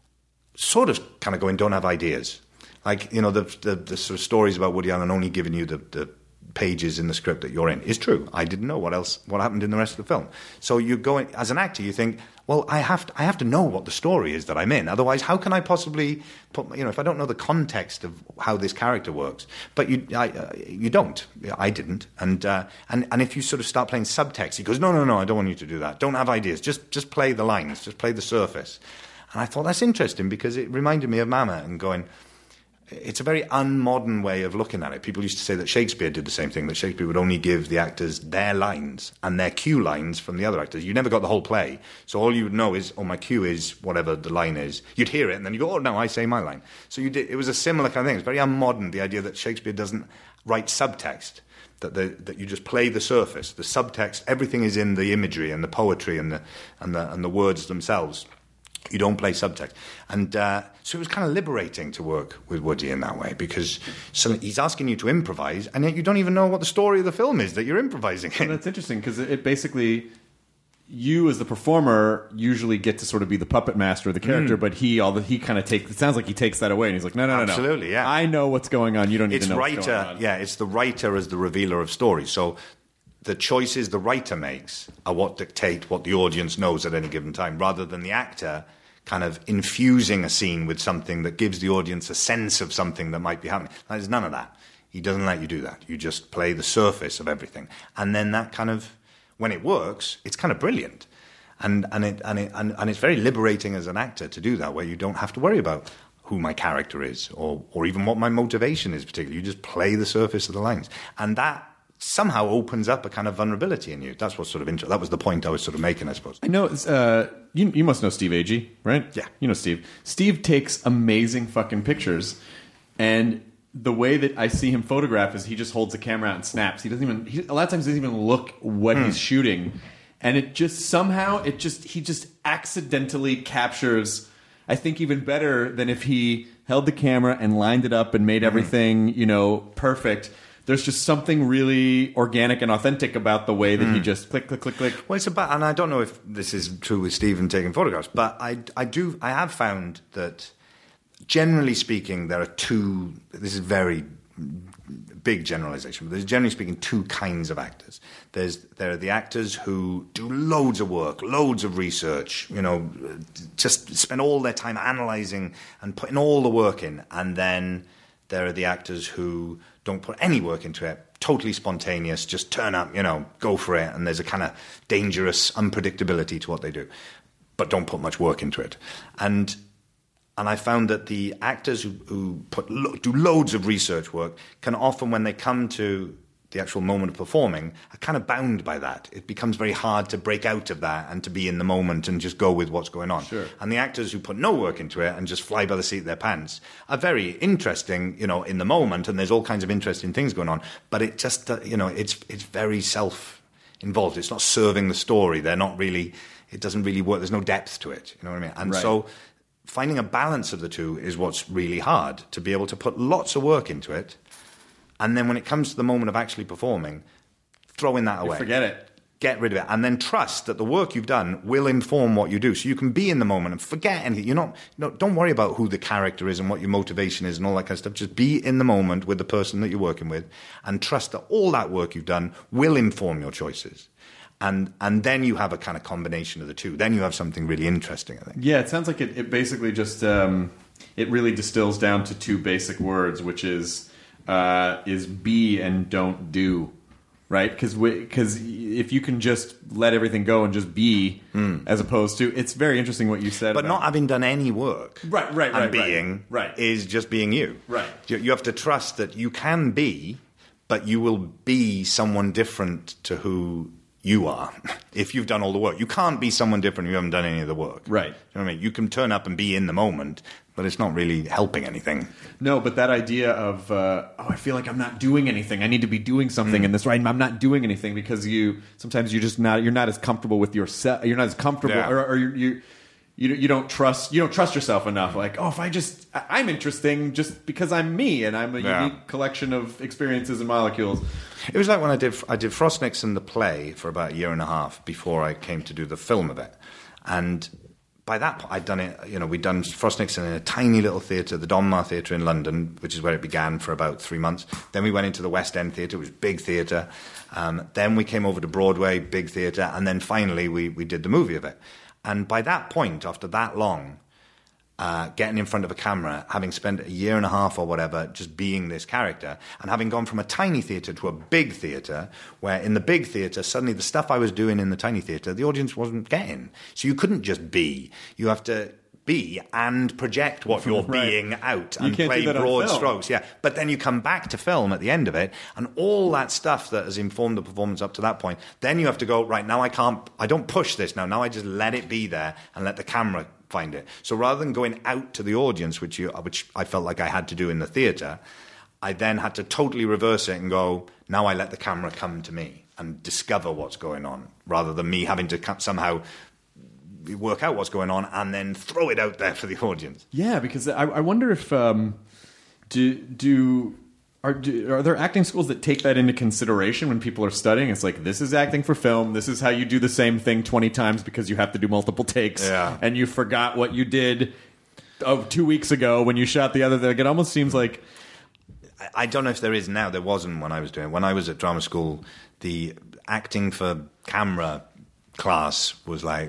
sort of kind of going, don't have ideas. Like, you know, the the, the sort of stories about Woody Allen only giving you the, the pages in the script that you're in is true. I didn't know what else, what happened in the rest of the film. So you go in, as an actor, you think, well, I have to, I have to know what the story is that I'm in. Otherwise, how can I possibly put, you know, if I don't know the context of how this character works? But you, I, uh, you don't. I didn't. And uh, and and if you sort of start playing subtext, he goes, no, no, no, I don't want you to do that. Don't have ideas. Just just play the lines. Just play the surface. And I thought that's interesting, because it reminded me of Mamet and going, it's a very unmodern way of looking at it. People used to say that Shakespeare did the same thing, that Shakespeare would only give the actors their lines and their cue lines from the other actors. You never got the whole play, so all you would know is, oh, my cue is whatever the line is. You'd hear it, and then you go, oh, no, I say my line. So you did. It was a similar kind of thing. It's very unmodern, the idea that Shakespeare doesn't write subtext, that the, that you just play the surface. The subtext, everything is in the imagery and the poetry and the and the and the words themselves. You don't play subtext. And uh, so it was kind of liberating to work with Woody in that way, because so he's asking you to improvise, and yet you don't even know what the story of the film is that you're improvising in. Well, that's interesting, because it basically, you as the performer usually get to sort of be the puppet master of the character, mm. but he all the, he kind of takes, it sounds like he takes that away, and he's like, no, no, no, no. Absolutely, yeah. I know what's going on. You don't need it's to know writer, what's going on. Yeah, it's the writer as the revealer of stories. So the choices the writer makes are what dictate what the audience knows at any given time, rather than the actor kind of infusing a scene with something that gives the audience a sense of something that might be happening. There's none of that. He doesn't let you do that. You just play the surface of everything. And then that kind of, when it works, it's kind of brilliant. And and it and it and, and it's very liberating as an actor to do that, where you don't have to worry about who my character is or or even what my motivation is particularly. You just play the surface of the lines. And that somehow opens up a kind of vulnerability in you. That's what sort of inter- that was the point I was sort of making, I suppose. I know uh, you you must know Steve Agee, right? Yeah. You know Steve. Steve takes amazing fucking pictures, and the way that I see him photograph is he just holds the camera out and snaps. He doesn't even he, a lot of times he doesn't even look what Hmm. he's shooting. And it just somehow it just he just accidentally captures, I think, even better than if he held the camera and lined it up and made everything, you know, perfect. There's just something really organic and authentic about the way that he just click, click, click, click. Well, it's about, and I don't know if this is true with Stephen taking photographs, but I, I do, I have found that generally speaking, there are two, this is very big generalization, but there's generally speaking two kinds of actors. There's there are the actors who do loads of work, loads of research, you know, just spend all their time analysing and putting all the work in. And then there are the actors who don't put any work into it, totally spontaneous, just turn up, you know, go for it. And there's a kind of dangerous unpredictability to what they do, but don't put much work into it. And And I found that the actors who, who put lo- do loads of research work can often, when they come to the actual moment of performing, are kind of bound by that. It becomes very hard to break out of that and to be in the moment and just go with what's going on. Sure. And the actors who put no work into it and just fly by the seat of their pants are very interesting, you know, in the moment, and there's all kinds of interesting things going on. But it just, uh, you know, it's it's very self-involved. It's not serving the story. They're not really, it doesn't really work. There's no depth to it. You know what I mean? And Right. so finding a balance of the two is what's really hard, to be able to put lots of work into it, and then when it comes to the moment of actually performing, throwing that away. Forget it. Get rid of it, and then trust that the work you've done will inform what you do. So you can be in the moment and forget anything. You're not, no, don't worry about who the character is and what your motivation is and all that kind of stuff. Just be in the moment with the person that you're working with, and trust that all that work you've done will inform your choices. And and then you have a kind of combination of the two. Then you have something really interesting, I think. Yeah, it sounds like it, it basically just um, it really distills down to two basic words, which is uh, is be and don't do, right? Because because if you can just let everything go and just be, mm. as opposed to, it's very interesting what you said. But about, not having done any work, right, right, right, and being right, right. is just being you. Right. You, you have to trust that you can be, but you will be someone different to who you are if you've done all the work. You can't be someone different if you haven't done any of the work. Right. You know what I mean? You can turn up and be in the moment, but it's not really helping anything. No, but that idea of, uh, oh, I feel like I'm not doing anything. I need to be doing something Mm. in this, right? I'm not doing anything because you, sometimes you're just not, you're not as comfortable with yourself. You're not as comfortable, Yeah. or, or you, you, you, you don't trust, you don't trust yourself enough. Like, oh, if I just, I- I'm interesting just because I'm me and I'm a Yeah. unique collection of experiences and molecules. It was like when I did I did Frost Nixon the play for about a year and a half before I came to do the film of it. And by that point, I'd done it, you know, we'd done Frost Nixon in a tiny little theatre, the Donmar Theatre in London, which is where it began for about three months. Then we went into the West End Theatre, which was big theatre. Um, then we came over to Broadway, big theatre. And then finally we, we did the movie of it. And by that point, after that long, Uh, getting in front of a camera, having spent a year and a half or whatever just being this character, and having gone from a tiny theatre to a big theatre, where in the big theatre, suddenly the stuff I was doing in the tiny theatre, the audience wasn't getting. So you couldn't just be. You have to be and project what you're Right. being out You and can't play do that on broad film. strokes. Yeah, but then you come back to film at the end of it, and all that stuff that has informed the performance up to that point, then you have to go, right, now I can't, I don't push this now, now I just let it be there and let the camera find it. So rather than going out to the audience, which you, which I felt like I had to do in the theatre, I then had to totally reverse it and go, now I let the camera come to me and discover what's going on, rather than me having to somehow work out what's going on and then throw it out there for the audience. Yeah, because I, I wonder if um, do do are do, are there acting schools that take that into consideration when people are studying? It's like, this is acting for film. This is how you do the same thing twenty times because you have to do multiple takes, Yeah. and you forgot what you did oh, two weeks ago when you shot the other thing. It almost seems like I, I don't know if there is now. There wasn't when I was doing it. When I was at drama school, the acting for camera class was like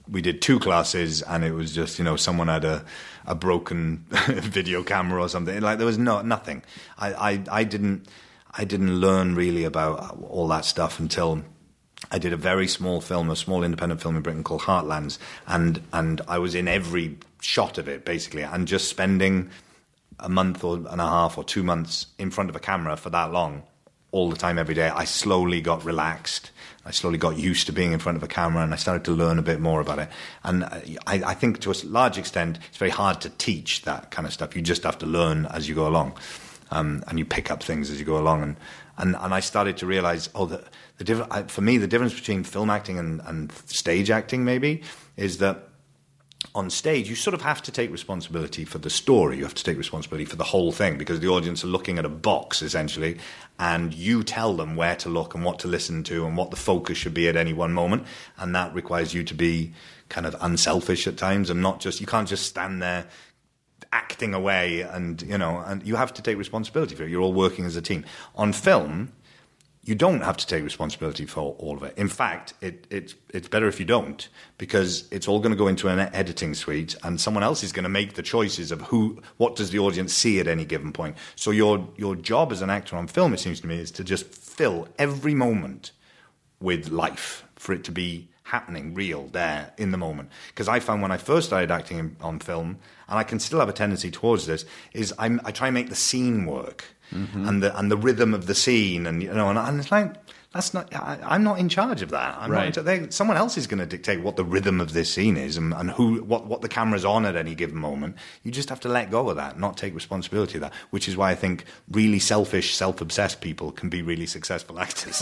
we did two classes, and it was just, you know, someone had a, a broken video camera or something. Like there was no nothing. I, I, I didn't I didn't learn really about all that stuff until I did a very small film, a small independent film in Britain called Heartlands, and and I was in every shot of it basically, and just spending a month or and a half or two months in front of a camera for that long, all the time, every day, I slowly got relaxed. I slowly got used to being in front of a camera, and I started to learn a bit more about it. And I, I think to a large extent, it's very hard to teach that kind of stuff. You just have to learn as you go along, um, and you pick up things as you go along. And and, and I started to realize, oh, the, the diff- I, for me, the difference between film acting and, and stage acting maybe is that on stage, you sort of have to take responsibility for the story. You have to take responsibility for the whole thing, because the audience are looking at a box, essentially, and you tell them where to look and what to listen to and what the focus should be at any one moment. And that requires you to be kind of unselfish at times, and not just, you can't just stand there acting away, and, you know, and you have to take responsibility for it. You're all working as a team. On film, you don't have to take responsibility for all of it. In fact, it, it, it's better if you don't, because it's all going to go into an editing suite, and someone else is going to make the choices of who, what does the audience see at any given point. So your your job as an actor on film, it seems to me, is to just fill every moment with life, for it to be happening, real, there, in the moment. Because I found when I first started acting in, on film, and I can still have a tendency towards this, is I'm, I try and make the scene work. Mm-hmm. And the and the rhythm of the scene, and you know, and, and it's like, that's not. I, I'm not in charge of that. I'm right. not in, they, someone else is going to dictate what the rhythm of this scene is, and, and who, what, what the camera's on at any given moment. You just have to let go of that, not take responsibility of that. Which is why I think really selfish, self-obsessed people can be really successful actors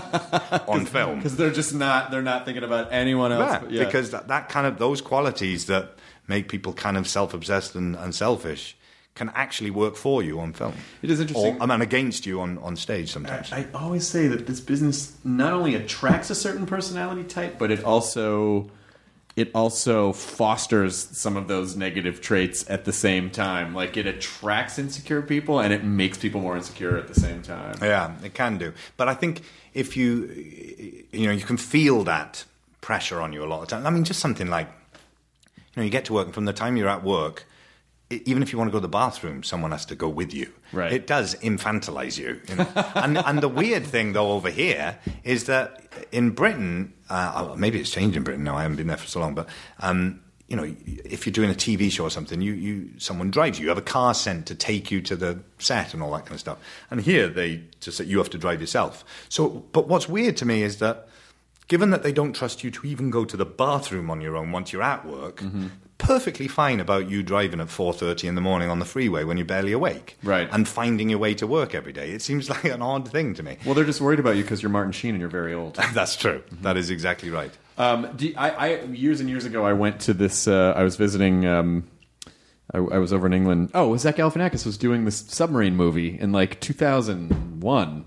on film, because they're just not. They're not thinking about anyone else. Yeah, but yeah. Because that, that kind of those qualities that make people kind of self-obsessed and, and selfish can actually work for you on film. It is interesting. Or, I mean, against you on, on stage sometimes. I, I always say that this business not only attracts a certain personality type, but it also it also fosters some of those negative traits at the same time. Like, it attracts insecure people, and it makes people more insecure at the same time. Yeah, it can do. But I think if you, you know, you can feel that pressure on you a lot of the time. I mean, just something like, you know, you get to work, and from the time you're at work, even if you want to go to the bathroom, someone has to go with you. Right. It does infantilize you. you know? and, and the weird thing, though, over here is that in Britain, uh, maybe it's changed in Britain now, I haven't been there for so long, but, um, you know, if you're doing a T V show or something, you, you someone drives you. You have a car sent to take you to the set and all that kind of stuff. And here, they just say you have to drive yourself. So, but what's weird to me is that given that they don't trust you to even go to the bathroom on your own once you're at work, mm-hmm. perfectly fine about you driving at four thirty in the morning on the freeway when you're barely awake. Right. And finding your way to work every day. It seems like an odd thing to me. Well, they're just worried about you because you're Martin Sheen and you're very old. That's true. Mm-hmm. That is exactly right. Um, do, I, I, years and years ago, I went to this, uh, I was visiting, um, I, I was over in England. Oh, Zach Galifianakis was doing this submarine movie in like two thousand one.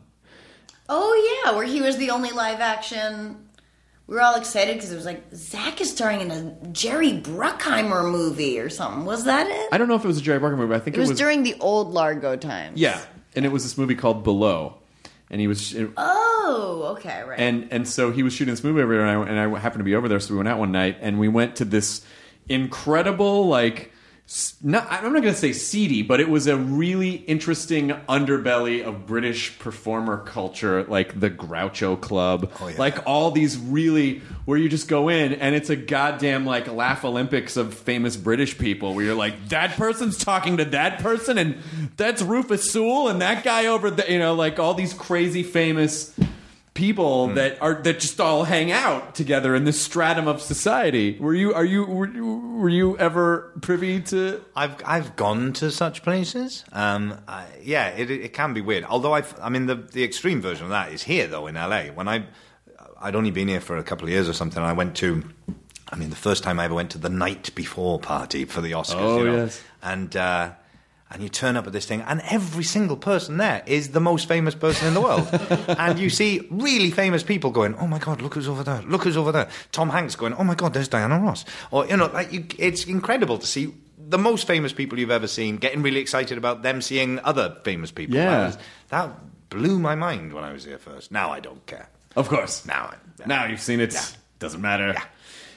Oh, yeah, where he was the only live action. We were all excited because it was like, Zach is starring in a Jerry Bruckheimer movie or something. Was that it? I don't know if it was a Jerry Bruckheimer movie. But I think it, it was, was during the old Largo times. Yeah, and it was this movie called Below, and he was. It, oh, okay, right. And and so he was shooting this movie over there, and I, and I happened to be over there, so we went out one night, and we went to this incredible, like. Not, I'm not going to say seedy, but it was a really interesting underbelly of British performer culture, like the Groucho Club, oh, yeah. like all these really, where you just go in and it's a goddamn like Laugh Olympics of famous British people, where you're like, that person's talking to that person, and that's Rufus Sewell, and that guy over there, you know, like all these crazy famous people mm. that are that just all hang out together in this stratum of society. Were you are you were, were you ever privy to? I've I've gone to such places. Um, I, yeah, it it can be weird. Although I've, I mean the the extreme version of that is here though in L A. When I I'd only been here for a couple of years or something. And I went to. I mean, the first time I ever went to the night before party for the Oscars. Oh, you know? yes. And. Uh, And you turn up at this thing, and every single person there is the most famous person in the world. And you see really famous people going, "Oh my God, look who's over there! Look who's over there!" Tom Hanks going, "Oh my God, there's Diana Ross." Or you know, like you, it's incredible to see the most famous people you've ever seen getting really excited about them seeing other famous people. Yeah, that, was, that blew my mind when I was here first. Now I don't care. Of course, now, I, now you've seen it. Yeah. Doesn't matter. Yeah.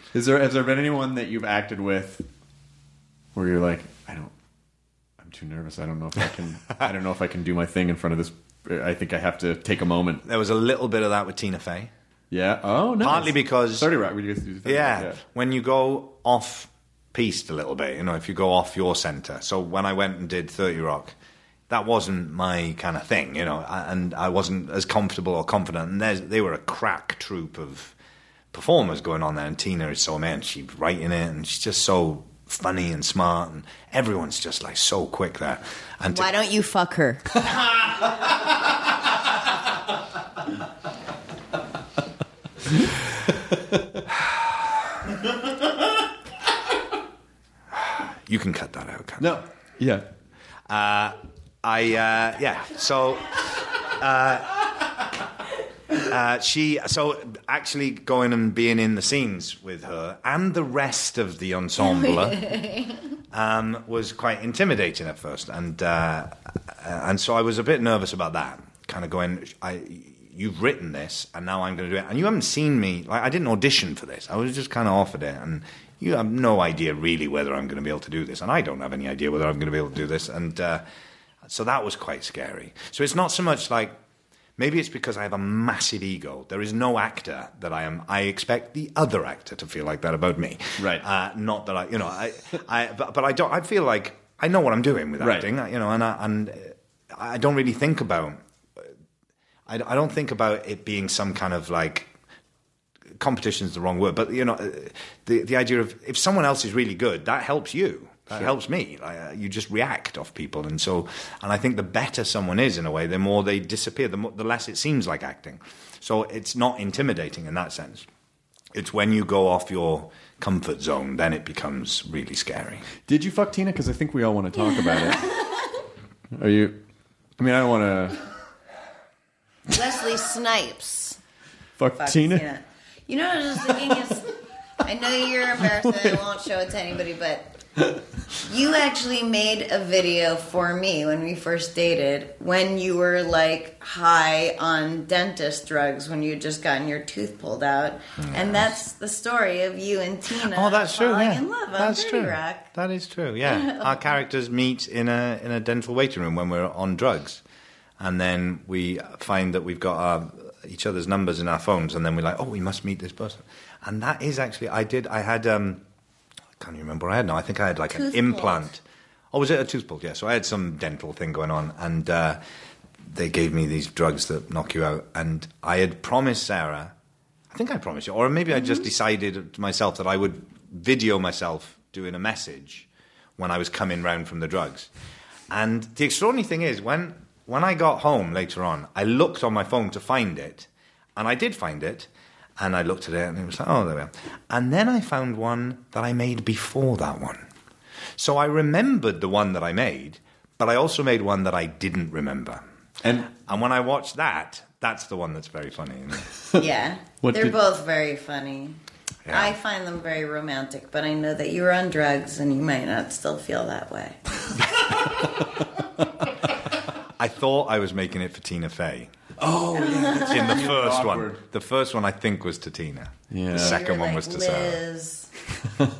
Is there has there been anyone that you've acted with where you're like, I don't, I'm too nervous. I don't know if I can. I don't know if I can do my thing in front of this. I think I have to take a moment. There was a little bit of that with Tina Fey. Yeah. Oh, nice. Partly because thirty Rock. You guys do thirty yeah, Rock, yeah. When you go off piste a little bit, you know, if you go off your center. So when I went and did thirty Rock, that wasn't my kind of thing, you know, and I wasn't as comfortable or confident. And they were a crack troupe of performers going on there, and Tina is so amazing. She's writing it, and she's just so funny and smart, and everyone's just like so quick there. And why to- don't you fuck her? You can cut that out, can't No. Yeah. Uh, I uh, yeah. So uh, uh, she so actually going and being in the scenes with her and the rest of the ensemble um, was quite intimidating at first, and uh, and so I was a bit nervous about that. Kind of going, I you've written this, and now I'm going to do it, and you haven't seen me. Like I didn't audition for this. I was just kind of offered it, and you have no idea really whether I'm going to be able to do this, and I don't have any idea whether I'm going to be able to do this, and uh, so that was quite scary. So it's not so much like, maybe it's because I have a massive ego. There is no actor that I am. I expect the other actor to feel like that about me, right? Uh, not that I, you know, I, I, but, but I don't. I feel like I know what I'm doing with acting, right. you know, and I, and I don't really think about. I, I don't think about it being some kind of like. Competition is the wrong word, but you know, the the idea of if someone else is really good, that helps you. That sure. helps me. Like, uh, you just react off people, and so, and I think the better someone is in a way, the more they disappear, the more, the less it seems like acting. So it's not intimidating in that sense. It's when you go off your comfort zone, then it becomes really scary. Did you fuck Tina? Because I think we all want to talk about it. Are you? I mean, I don't want to. Wesley Snipes. Fuck, Fuck Tina? Tina. You know what I was just thinking is, I know you're embarrassed and I won't show it to anybody, but you actually made a video for me when we first dated, when you were like high on dentist drugs, when you had just gotten your tooth pulled out, yes. And that's the story of you and Tina. Oh, that's true. Falling Yeah, in love on that's thirty true. Rock. That is true. Yeah, our characters meet in a in a dental waiting room when we're on drugs, and then we find that we've got our. Each other's numbers in our phones, and then we're like, oh, we must meet this person. And that is actually, I did, I had, um, I can't even remember what I had now. I think I had like tooth an implant. Oh, was it a tooth pull? Yeah, so I had some dental thing going on, and uh, they gave me these drugs that knock you out. And I had promised Sarah, I think I promised you, or maybe mm-hmm. I just decided to myself that I would video myself doing a message when I was coming round from the drugs. And the extraordinary thing is, when... When I got home later on, I looked on my phone to find it, and I did find it, and I looked at it, and it was like, oh, there we are. And then I found one that I made before that one. So I remembered the one that I made, but I also made one that I didn't remember. And and when I watched that, that's the one that's very funny. Yeah, they're did... both very funny. Yeah. I find them very romantic, but I know that you were on drugs, and you might not still feel that way. I thought I was making it for Tina Fey. Oh, yeah. In the first one. The first one, I think, was to Tina. Yeah. The second one like was to Liz. Sarah.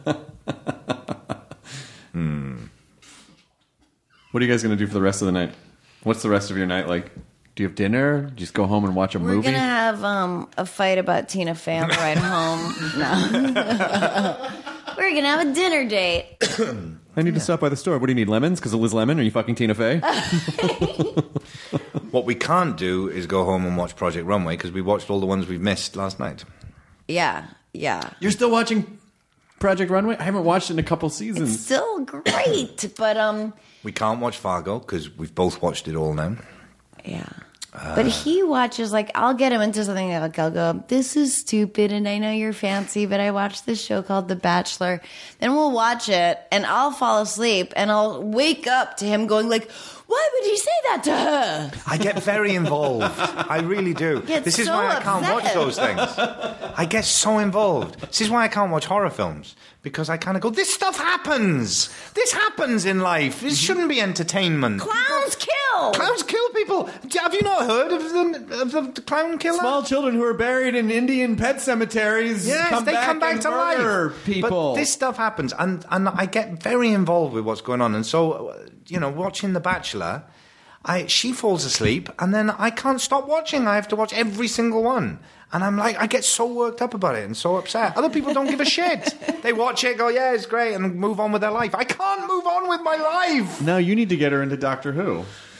hmm. What are you guys going to do for the rest of the night? What's the rest of your night like? Do you have dinner? Do you just go home and watch a We're movie? We're going to have um, a fight about Tina Fey on the ride home. No. We're going to have a dinner date. I need to stop by the store. What do you need, lemons? Because of Liz Lemon? Are you fucking Tina Fey? What we can't do is go home and watch Project Runway, because we watched all the ones we've missed last night. Yeah, yeah. You're still watching Project Runway? I haven't watched it in a couple seasons. It's still great, but... um. We can't watch Fargo, because we've both watched it all now. Yeah. Uh, but he watches, like, I'll get him into something, like, I'll go, this is stupid, and I know you're fancy, but I watched this show called The Bachelor. Then we'll watch it, and I'll fall asleep, and I'll wake up to him going, like, why would he say that to her? I get very involved. I really do. This is so why I can't upset. watch those things. I get so involved. This is why I can't watch horror films. Because I kind of go, this stuff happens. This happens in life. This shouldn't be entertainment. Clowns kill. No. Clowns kill people. Have you not heard of the, of the clown killer? Small children who are buried in Indian pet cemeteries Yes, come they back come back and to murder life. people. But this stuff happens, and, and I get very involved with what's going on. And so, uh, you know, watching The Bachelor, I she falls asleep, and then I can't stop watching. I have to watch every single one. And I'm like, I get so worked up about it and so upset. Other people don't give a shit. They watch it, go, yeah, it's great, and move on with their life. I can't move on with my life. No, you need to get her into Doctor Who.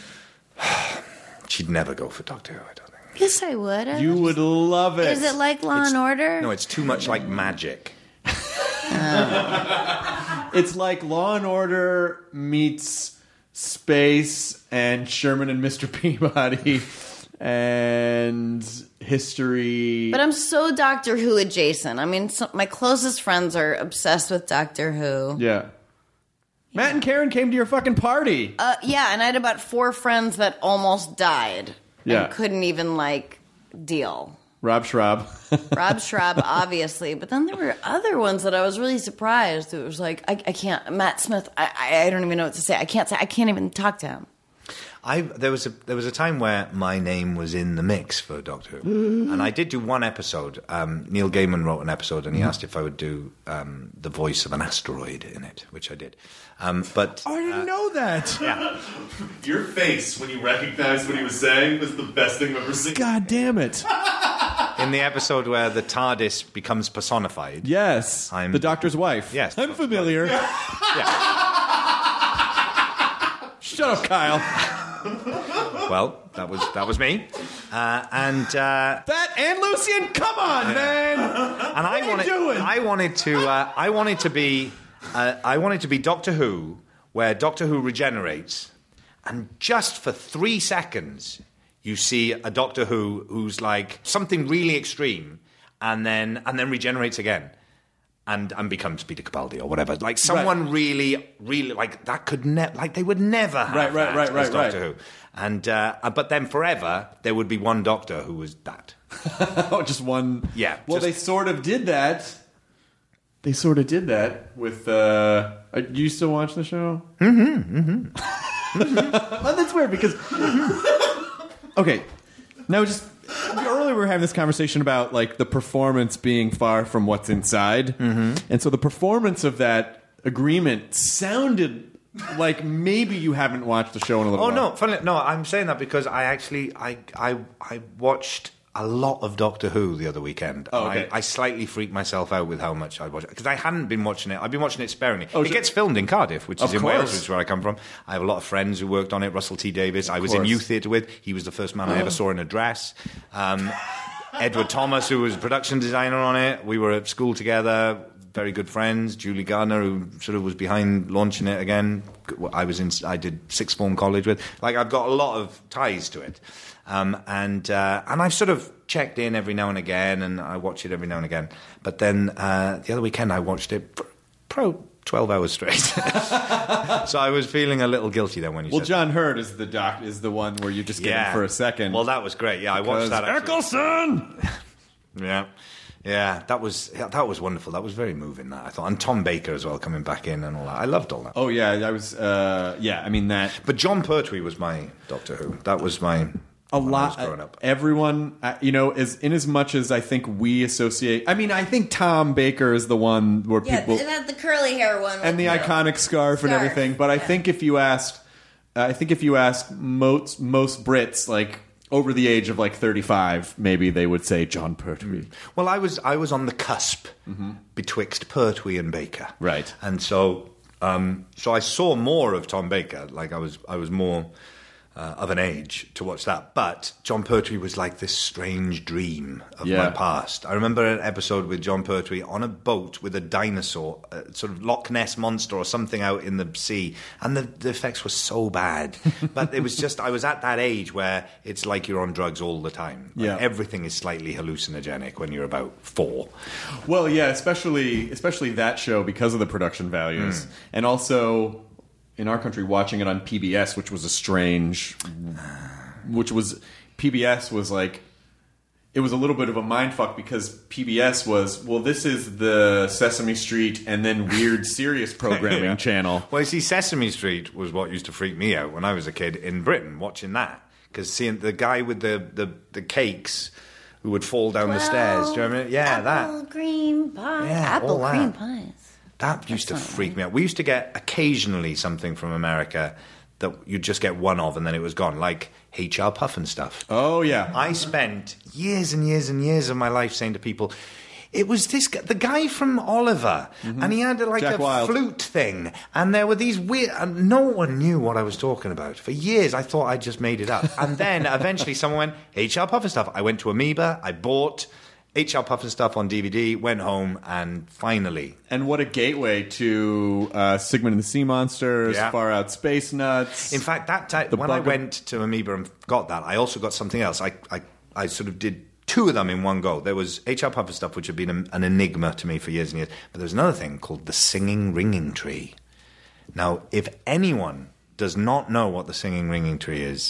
She'd never go for Doctor Who, I don't think. Yes, I would. I You was- would love it. Is it like Law and Order? No, it's too much like magic. It's like Law and Order meets space and Sherman and Mister Peabody and history. But I'm so Doctor Who adjacent. I mean, so, my closest friends are obsessed with Doctor Who. Yeah. Matt and Karen came to your fucking party. Uh, yeah, and I had about four friends that almost died. Yeah. And couldn't even, like, deal. Rob Schraub. Rob Schraub, obviously. But then there were other ones that I was really surprised. It was like, I, I can't, Matt Smith, I, I, I don't even know what to say. I can't say, I can't even talk to him. I there was a there was a time where my name was in the mix for Doctor Who, and I did do one episode. Um, Neil Gaiman wrote an episode, and he asked if I would do um, the voice of an asteroid in it, which I did. Um, but I didn't uh, know that. Yeah, Your face when you recognized what he was saying was the best thing I've ever seen. God damn it. in the episode where the TARDIS becomes personified. Yes. I'm the doctor's wife. Yes. I'm familiar. Yeah. Shut up, Kyle. Well, that was that was me, uh, and uh, That and Lucian, come on, man. and I What are you wanted doing? I wanted to uh, I wanted to be uh, I wanted to be Doctor Who, where Doctor Who regenerates, and just for three seconds you see a Doctor Who who's like something really extreme, and then and then regenerates again. And, and becomes Peter Capaldi or whatever. Like someone Right. really, really like that could never, like they would never have Right, right, that right, as right, Doctor right. Who. And uh, but then forever there would be one Doctor who was that. Oh, just one. Yeah, Well, just- they sort of did that. They sort of did that with. Uh, uh, do you still watch the show? Mm-hmm. Mm-hmm. Well, that's weird because. Okay, now just earlier we were having this conversation about like the performance being far from what's inside, mm-hmm. and so the performance of that agreement sounded like maybe you haven't watched the show in a little Oh while. no, funny, no, I'm saying that because I actually I I I watched a lot of Doctor Who the other weekend. Oh, And okay. I, I slightly freaked myself out with how much I watched it because I hadn't been watching it. I've been watching it sparingly. Oh, it so- gets filmed in Cardiff, which Of is in course. Wales, which is where I come from. I have a lot of friends who worked on it. Russell T Davies, I was in course. youth theatre with. He was the first man I ever saw in a dress. Um, Edward Thomas, who was production designer on it. We were at school together. Very good friends. Julie Gardner, who sort of was behind launching it again. I was in. I did sixth form college with. Like I've got a lot of ties to it, um, and uh, and I've sort of checked in every now and again, and I watch it every now and again. But then uh, the other weekend, I watched it for pro twelve hours straight. So I was feeling a little guilty then when you Well, said. John Hurt is the doc is the one where you just get Yeah. him for a second. Well, that was great. Yeah, I watched that. Actually. Eccleston. Yeah, yeah, that was yeah, that was wonderful. That was very moving. That I thought, and Tom Baker as well coming back in and all that. I loved all that. Oh yeah, I was. Uh, yeah, I mean that. But John Pertwee was my Doctor Who. That was my A when I lot. was growing up. Everyone, uh, you know, is in as much as I think we associate. I mean, I think Tom Baker is the one where Yeah, people it had the curly hair one. and the with iconic scarf, and Scarf, everything. But I yeah. think if you asked, uh, I think if you asked most most Brits, like over the age of like thirty-five, maybe they would say John Pertwee. Well, I was I was on the cusp betwixt Pertwee and Baker, Right. And so, um, so I saw more of Tom Baker. Like I was I was more uh, of an age to watch that. But John Pertwee was like this strange dream of Yeah. my past. I remember an episode with John Pertwee on a boat with a dinosaur, a sort of Loch Ness monster or something out in the sea, and the, the effects were so bad. But it was just I was at that age where it's like you're on drugs all the time. Like Yeah. everything is slightly hallucinogenic when you're about four. Well, yeah, especially especially that show because of the production values, and also in our country watching it on P B S, which was a strange, which was P B S was like it was a little bit of a mindfuck because P B S was, well, this is the Sesame Street and then weird serious programming Yeah. channel. Well, you see, Sesame Street was what used to freak me out when I was a kid in Britain, watching that. Because seeing the guy with the, the, the cakes who would fall down the stairs. Do you remember? Yeah, apple that. cream pie. Yeah, apple all that. cream pies. That used to freak me out. We used to get occasionally something from America that you'd just get one of and then it was gone, like H R Puff and stuff. Oh, yeah. I spent years and years and years of my life saying to people, it was this guy, the guy from Oliver, mm-hmm. and he had like Jack a Wilde. flute thing, and there were these weird, and no one knew what I was talking about. For years, I thought I just made it up. And then eventually someone went, H R Puff and stuff. I went to Amoeba, I bought H R Puff and stuff on D V D, went home, and finally. And what a gateway to uh, Sigmund and the Sea Monsters, Yeah. Far Out Space Nuts. In fact, that time, The when I Bug- went to Amoeba and got that, I also got something else. I, I, I sort of did two of them in one go. There was H R Puff and stuff, which had been a, an enigma to me for years and years. But there was another thing called the Singing Ringing Tree. Now, if anyone does not know what the Singing Ringing Tree is,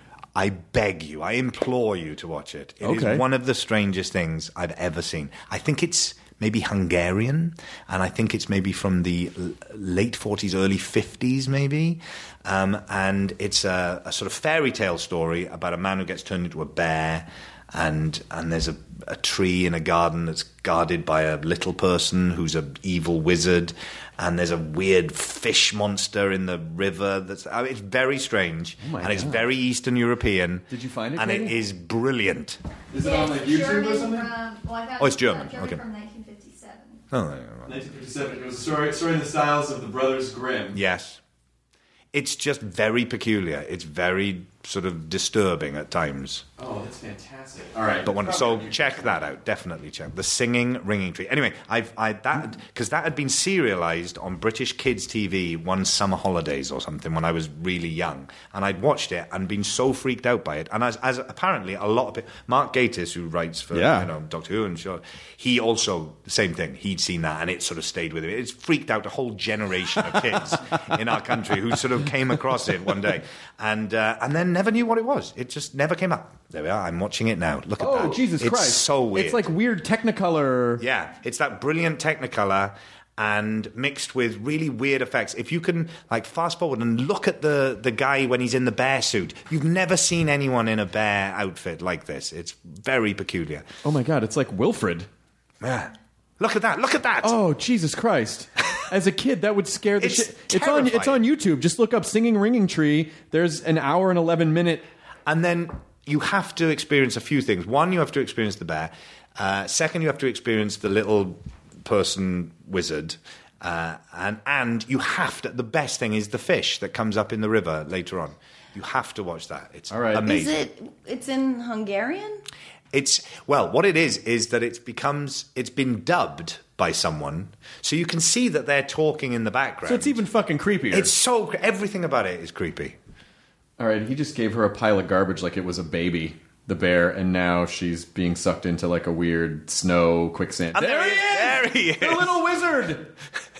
I beg you, I implore you to watch it. It Okay. is one of the strangest things I've ever seen. I think it's maybe Hungarian, and I think it's maybe from the l- late forties, early fifties, maybe. Um, and it's a, a sort of fairy tale story about a man who gets turned into a bear, and and there's a, a tree in a garden that's guarded by a little person who's an evil wizard, and there's a weird fish monster in the river. That's I mean, it's very strange, Oh my and it's God. very Eastern European. Did you find it, And it Katie? is brilliant. Is it on like YouTube or something? Oh, it's German. Okay. From nineteen fifty-seven. Oh, there you go. nineteen fifty-seven. It was a story, story in the styles of the Brothers Grimm. Yes. It's just very peculiar. It's very sort of disturbing at times. Oh, that's fantastic. All right. But when, so check that out. Definitely check the Singing Ringing Tree. Anyway, I've I that because that had been serialized on British Kids T V one summer holidays or something when I was really young, and I'd watched it and been so freaked out by it. And as, as apparently a lot of people, Mark Gatiss, who writes for Yeah. you know Doctor Who and sure, he also the same thing. He'd seen that and it sort of stayed with him. It's freaked out a whole generation of kids in our country who sort of came across it one day and uh, and then never knew what it was. It just never came up. There we are. I'm watching it now. Look at that. Oh, Jesus it's Christ. It's so weird. It's like weird Technicolor. Yeah, it's that brilliant Technicolor and mixed with really weird effects. If you can like fast forward and look at the, the guy when he's in the bear suit, you've never seen anyone in a bear outfit like this. It's very peculiar. Oh my God, it's like Wilfred. Yeah. Look at that. Look at that. Oh, Jesus Christ. As a kid, that would scare the It's shit. It's on, it's on YouTube. Just look up Singing Ringing Tree. There's an hour and eleven minute. And then you have to experience a few things. One, you have to experience the bear. Uh, second, you have to experience the little person wizard. Uh, and and you have to. The best thing is the fish that comes up in the river later on. You have to watch that. It's All right. amazing. Is it? It's in Hungarian. It's well, what it is is that it becomes it's been dubbed by someone, so you can see that they're talking in the background. So it's even fucking creepier. It's so cre- everything about it is creepy. All right, he just gave her a pile of garbage like it was a baby, the bear, and now she's being sucked into like a weird snow quicksand. And There, he is! There he is. The little wizard!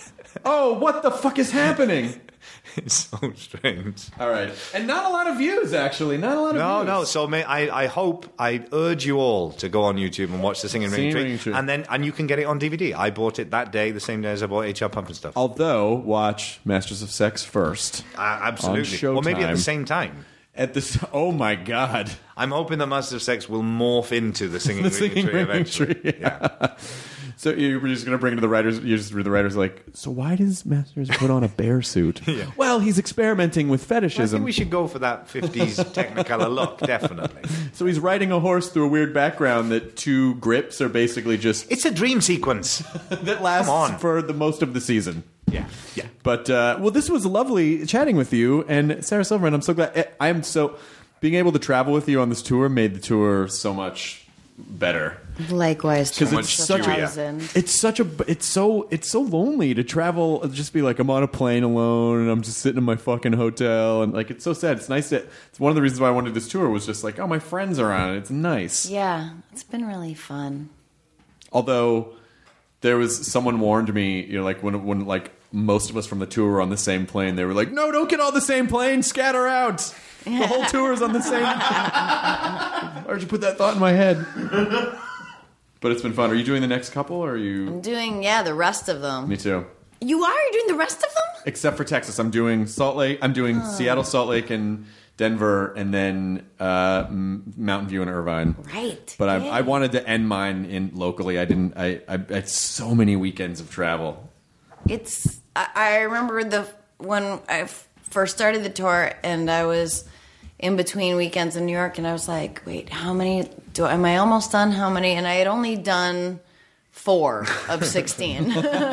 Oh, what the fuck is happening? It's so strange. All right. And not a lot of views, actually. Not a lot of No, views. no. So may, I, I hope, I urge you all to go on YouTube and watch the Singing Ringing Singing Tree, Ringing Tree. and then and you can get it on D V D. I bought it that day, the same day as I bought H R Pump and stuff. Although, watch Masters of Sex first. Uh, absolutely, on or maybe at Showtime. the same time. At this, oh my God. I'm hoping that Masters of Sex will morph into the Singing The Ringing Singing Tree Ringing eventually. Tree, Yeah. So you're just going to bring it to the writers. You just the writers like. So why does Masters put on a bear suit? Yeah. Well, he's experimenting with I fetishism. think we should go for that fifties Technicolor look, definitely. So he's riding a horse through a weird background that two grips are basically just It's a dream sequence. that lasts Come on. for the most of the season. Yeah, yeah. But uh, well, this was lovely chatting with you and Sarah Silverman. I'm so glad. I am so being able to travel with you on this tour made the tour so much better. Likewise, Because to it's a such a, thousand. it's such a, it's so, it's so lonely to travel. Just be like, I'm on a plane alone, and I'm just sitting in my fucking hotel, and like, it's so sad. It's nice that it's one of the reasons why I wanted this tour was just like, oh, my friends are on it. It's nice. Yeah, it's been really fun. Although there was someone warned me, you know, like when when like most of us from the tour were on the same plane, they were like, no, don't get on the same plane, scatter out. The whole tour is on the same. Why'd you put that thought in my head? But it's been fun. Are you doing the next couple, or are you? I'm doing, yeah, the rest of them. Me too. You are? You're doing the rest of them? Except for Texas. I'm doing Salt Lake. I'm doing Oh. Seattle, Salt Lake, and Denver, and then uh, M- Mountain View and Irvine. Right. But I, Yeah. I wanted to end mine in locally. I didn't. I, I, I had so many weekends of travel. It's, I, I remember the when I f- first started the tour, and I was in between weekends in New York, and I was like, wait, how many, do am I almost done? How many? And I had only done four of sixteen.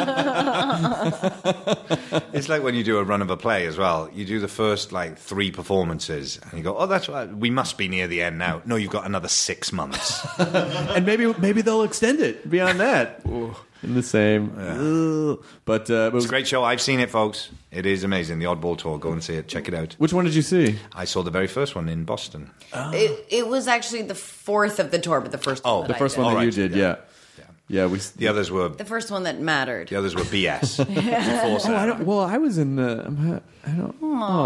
It's like when you do a run of a play as well. You do the first like three performances, and you go, "Oh, that's right. We must be near the end now." No, you've got another six months. And maybe maybe they'll extend it beyond that. In the same. Ugh. But, uh, but it It's was a great show. I've seen it, folks. It is amazing. The Oddball Tour. Go and see it. Check it out. Which one did you see? I saw the very first one in Boston. It, it was actually the fourth of the tour, but the first Oh, one. The that first I one did. that you Alright, did, yeah. yeah. Yeah, we. The others were The first one that mattered. the others were B S. Before Oh, I Sarah. don't. Well, I was in the. I'm, I don't.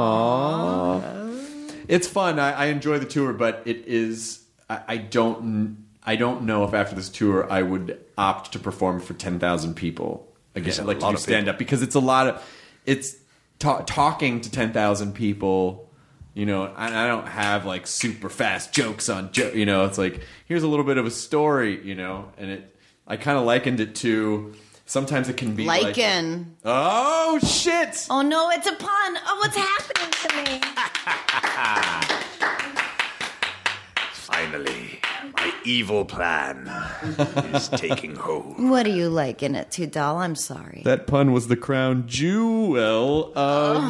Aww. It's fun. I, I enjoy the tour, but it is. I, I don't. I don't know if after this tour I would opt to perform for ten thousand people again. It's a Like to lot do of stand up because it's a lot of. It's ta- talking to ten thousand people. You know, I, I don't have like super fast jokes on jo- You know, it's like here's a little bit of a story. You know, and it. I kind of likened it to. Sometimes it can be like. Lichen. Oh shit! Oh no, it's a pun. Oh, what's happening to me? Finally, my evil plan is taking hold. What do you liken it to, doll? I'm sorry. That pun was the crown jewel of.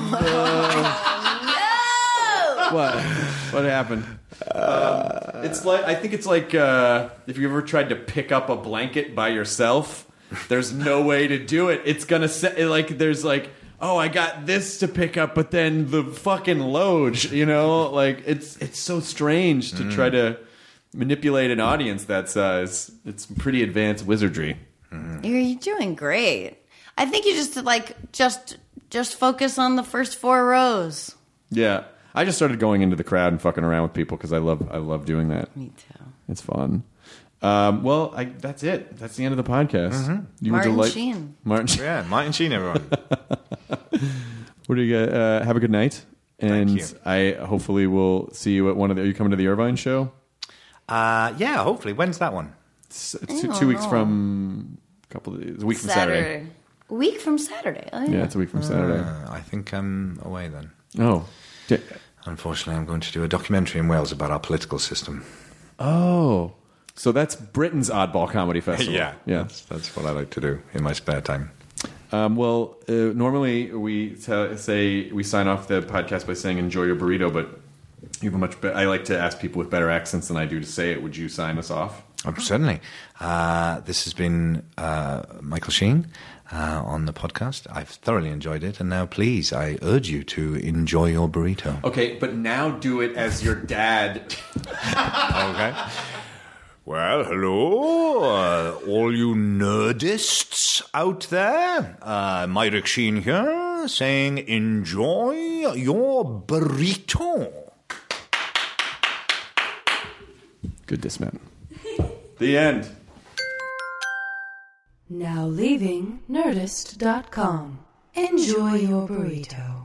No! What? What happened? Um, it's like I think it's like uh, if you ever tried to pick up a blanket by yourself. There's no way to do it. It's gonna say like there's like oh I got this to pick up, but then the fucking load. You know, like it's it's so strange to try to manipulate an audience that size. It's pretty advanced wizardry. You're, you're doing great. I think you just like just just focus on the first four rows. Yeah, I just started going into the crowd and fucking around with people because I love I love doing that. Me too. It's fun. Um, well, I, that's it. That's the end of the podcast. Mm-hmm. You Martin delight- Sheen. Martin Sheen. Yeah, Martin Sheen, everyone. What do you get? Uh, have a good night, and you. I hopefully will see you at one of the. Are you coming to the Irvine show? Uh, yeah, hopefully. When's that one? It's, it's two, two weeks from a couple of days. A week from Saturday. A week from Saturday. Oh, yeah. Yeah, it's a week from Saturday. Uh, I think I'm away then. Oh, Di- Unfortunately, I'm going to do a documentary in Wales about our political system. oh. So that's Britain's Oddball Comedy Festival. yeah, yeah. That's, that's what I like to do in my spare time. Um, well, uh, normally we t- say we sign off the podcast by saying "enjoy your burrito," but you have a much. Be- I like to ask people with better accents than I do to say it. Would you sign us off? Oh, certainly. Uh, this has been uh, Michael Sheen uh, on the podcast. I've thoroughly enjoyed it, and now, please, I urge you to enjoy your burrito. Okay, but now do it as your dad. Okay. Well, hello, uh, all you nerdists out there. Uh, Myrick Sheen here, saying enjoy your burrito. Good dismount. The end. Now leaving Nerdist dot com. Enjoy your burrito.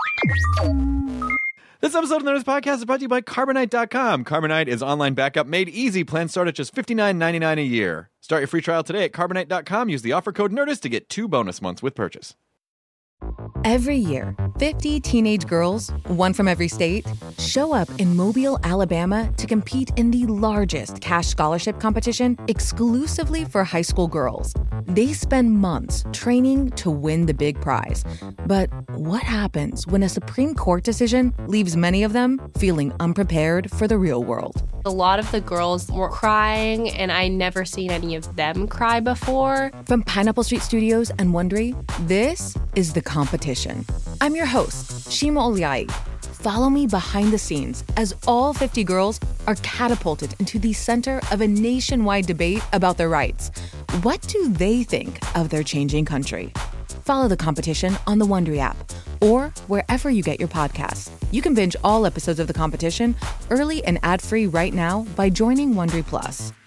This episode of the Nerdist Podcast is brought to you by Carbonite dot com. Carbonite is online backup made easy. Plans start at just fifty-nine ninety-nine a year. Start your free trial today at Carbonite dot com. Use the offer code NERDIST to get two bonus months with purchase. Every year, fifty teenage girls, one from every state, show up in Mobile, Alabama to compete in the largest cash scholarship competition exclusively for high school girls. They spend months training to win the big prize. But what happens when a Supreme Court decision leaves many of them feeling unprepared for the real world? A lot of the girls were crying, and I never seen any of them cry before. From Pineapple Street Studios and Wondery, this is The Competition. I'm your host, Shima Oliai. Follow me behind the scenes as all fifty girls are catapulted into the center of a nationwide debate about their rights. What do they think of their changing country? Follow The Competition on the Wondery app or wherever you get your podcasts. You can binge all episodes of The Competition early and ad-free right now by joining Wondery Plus.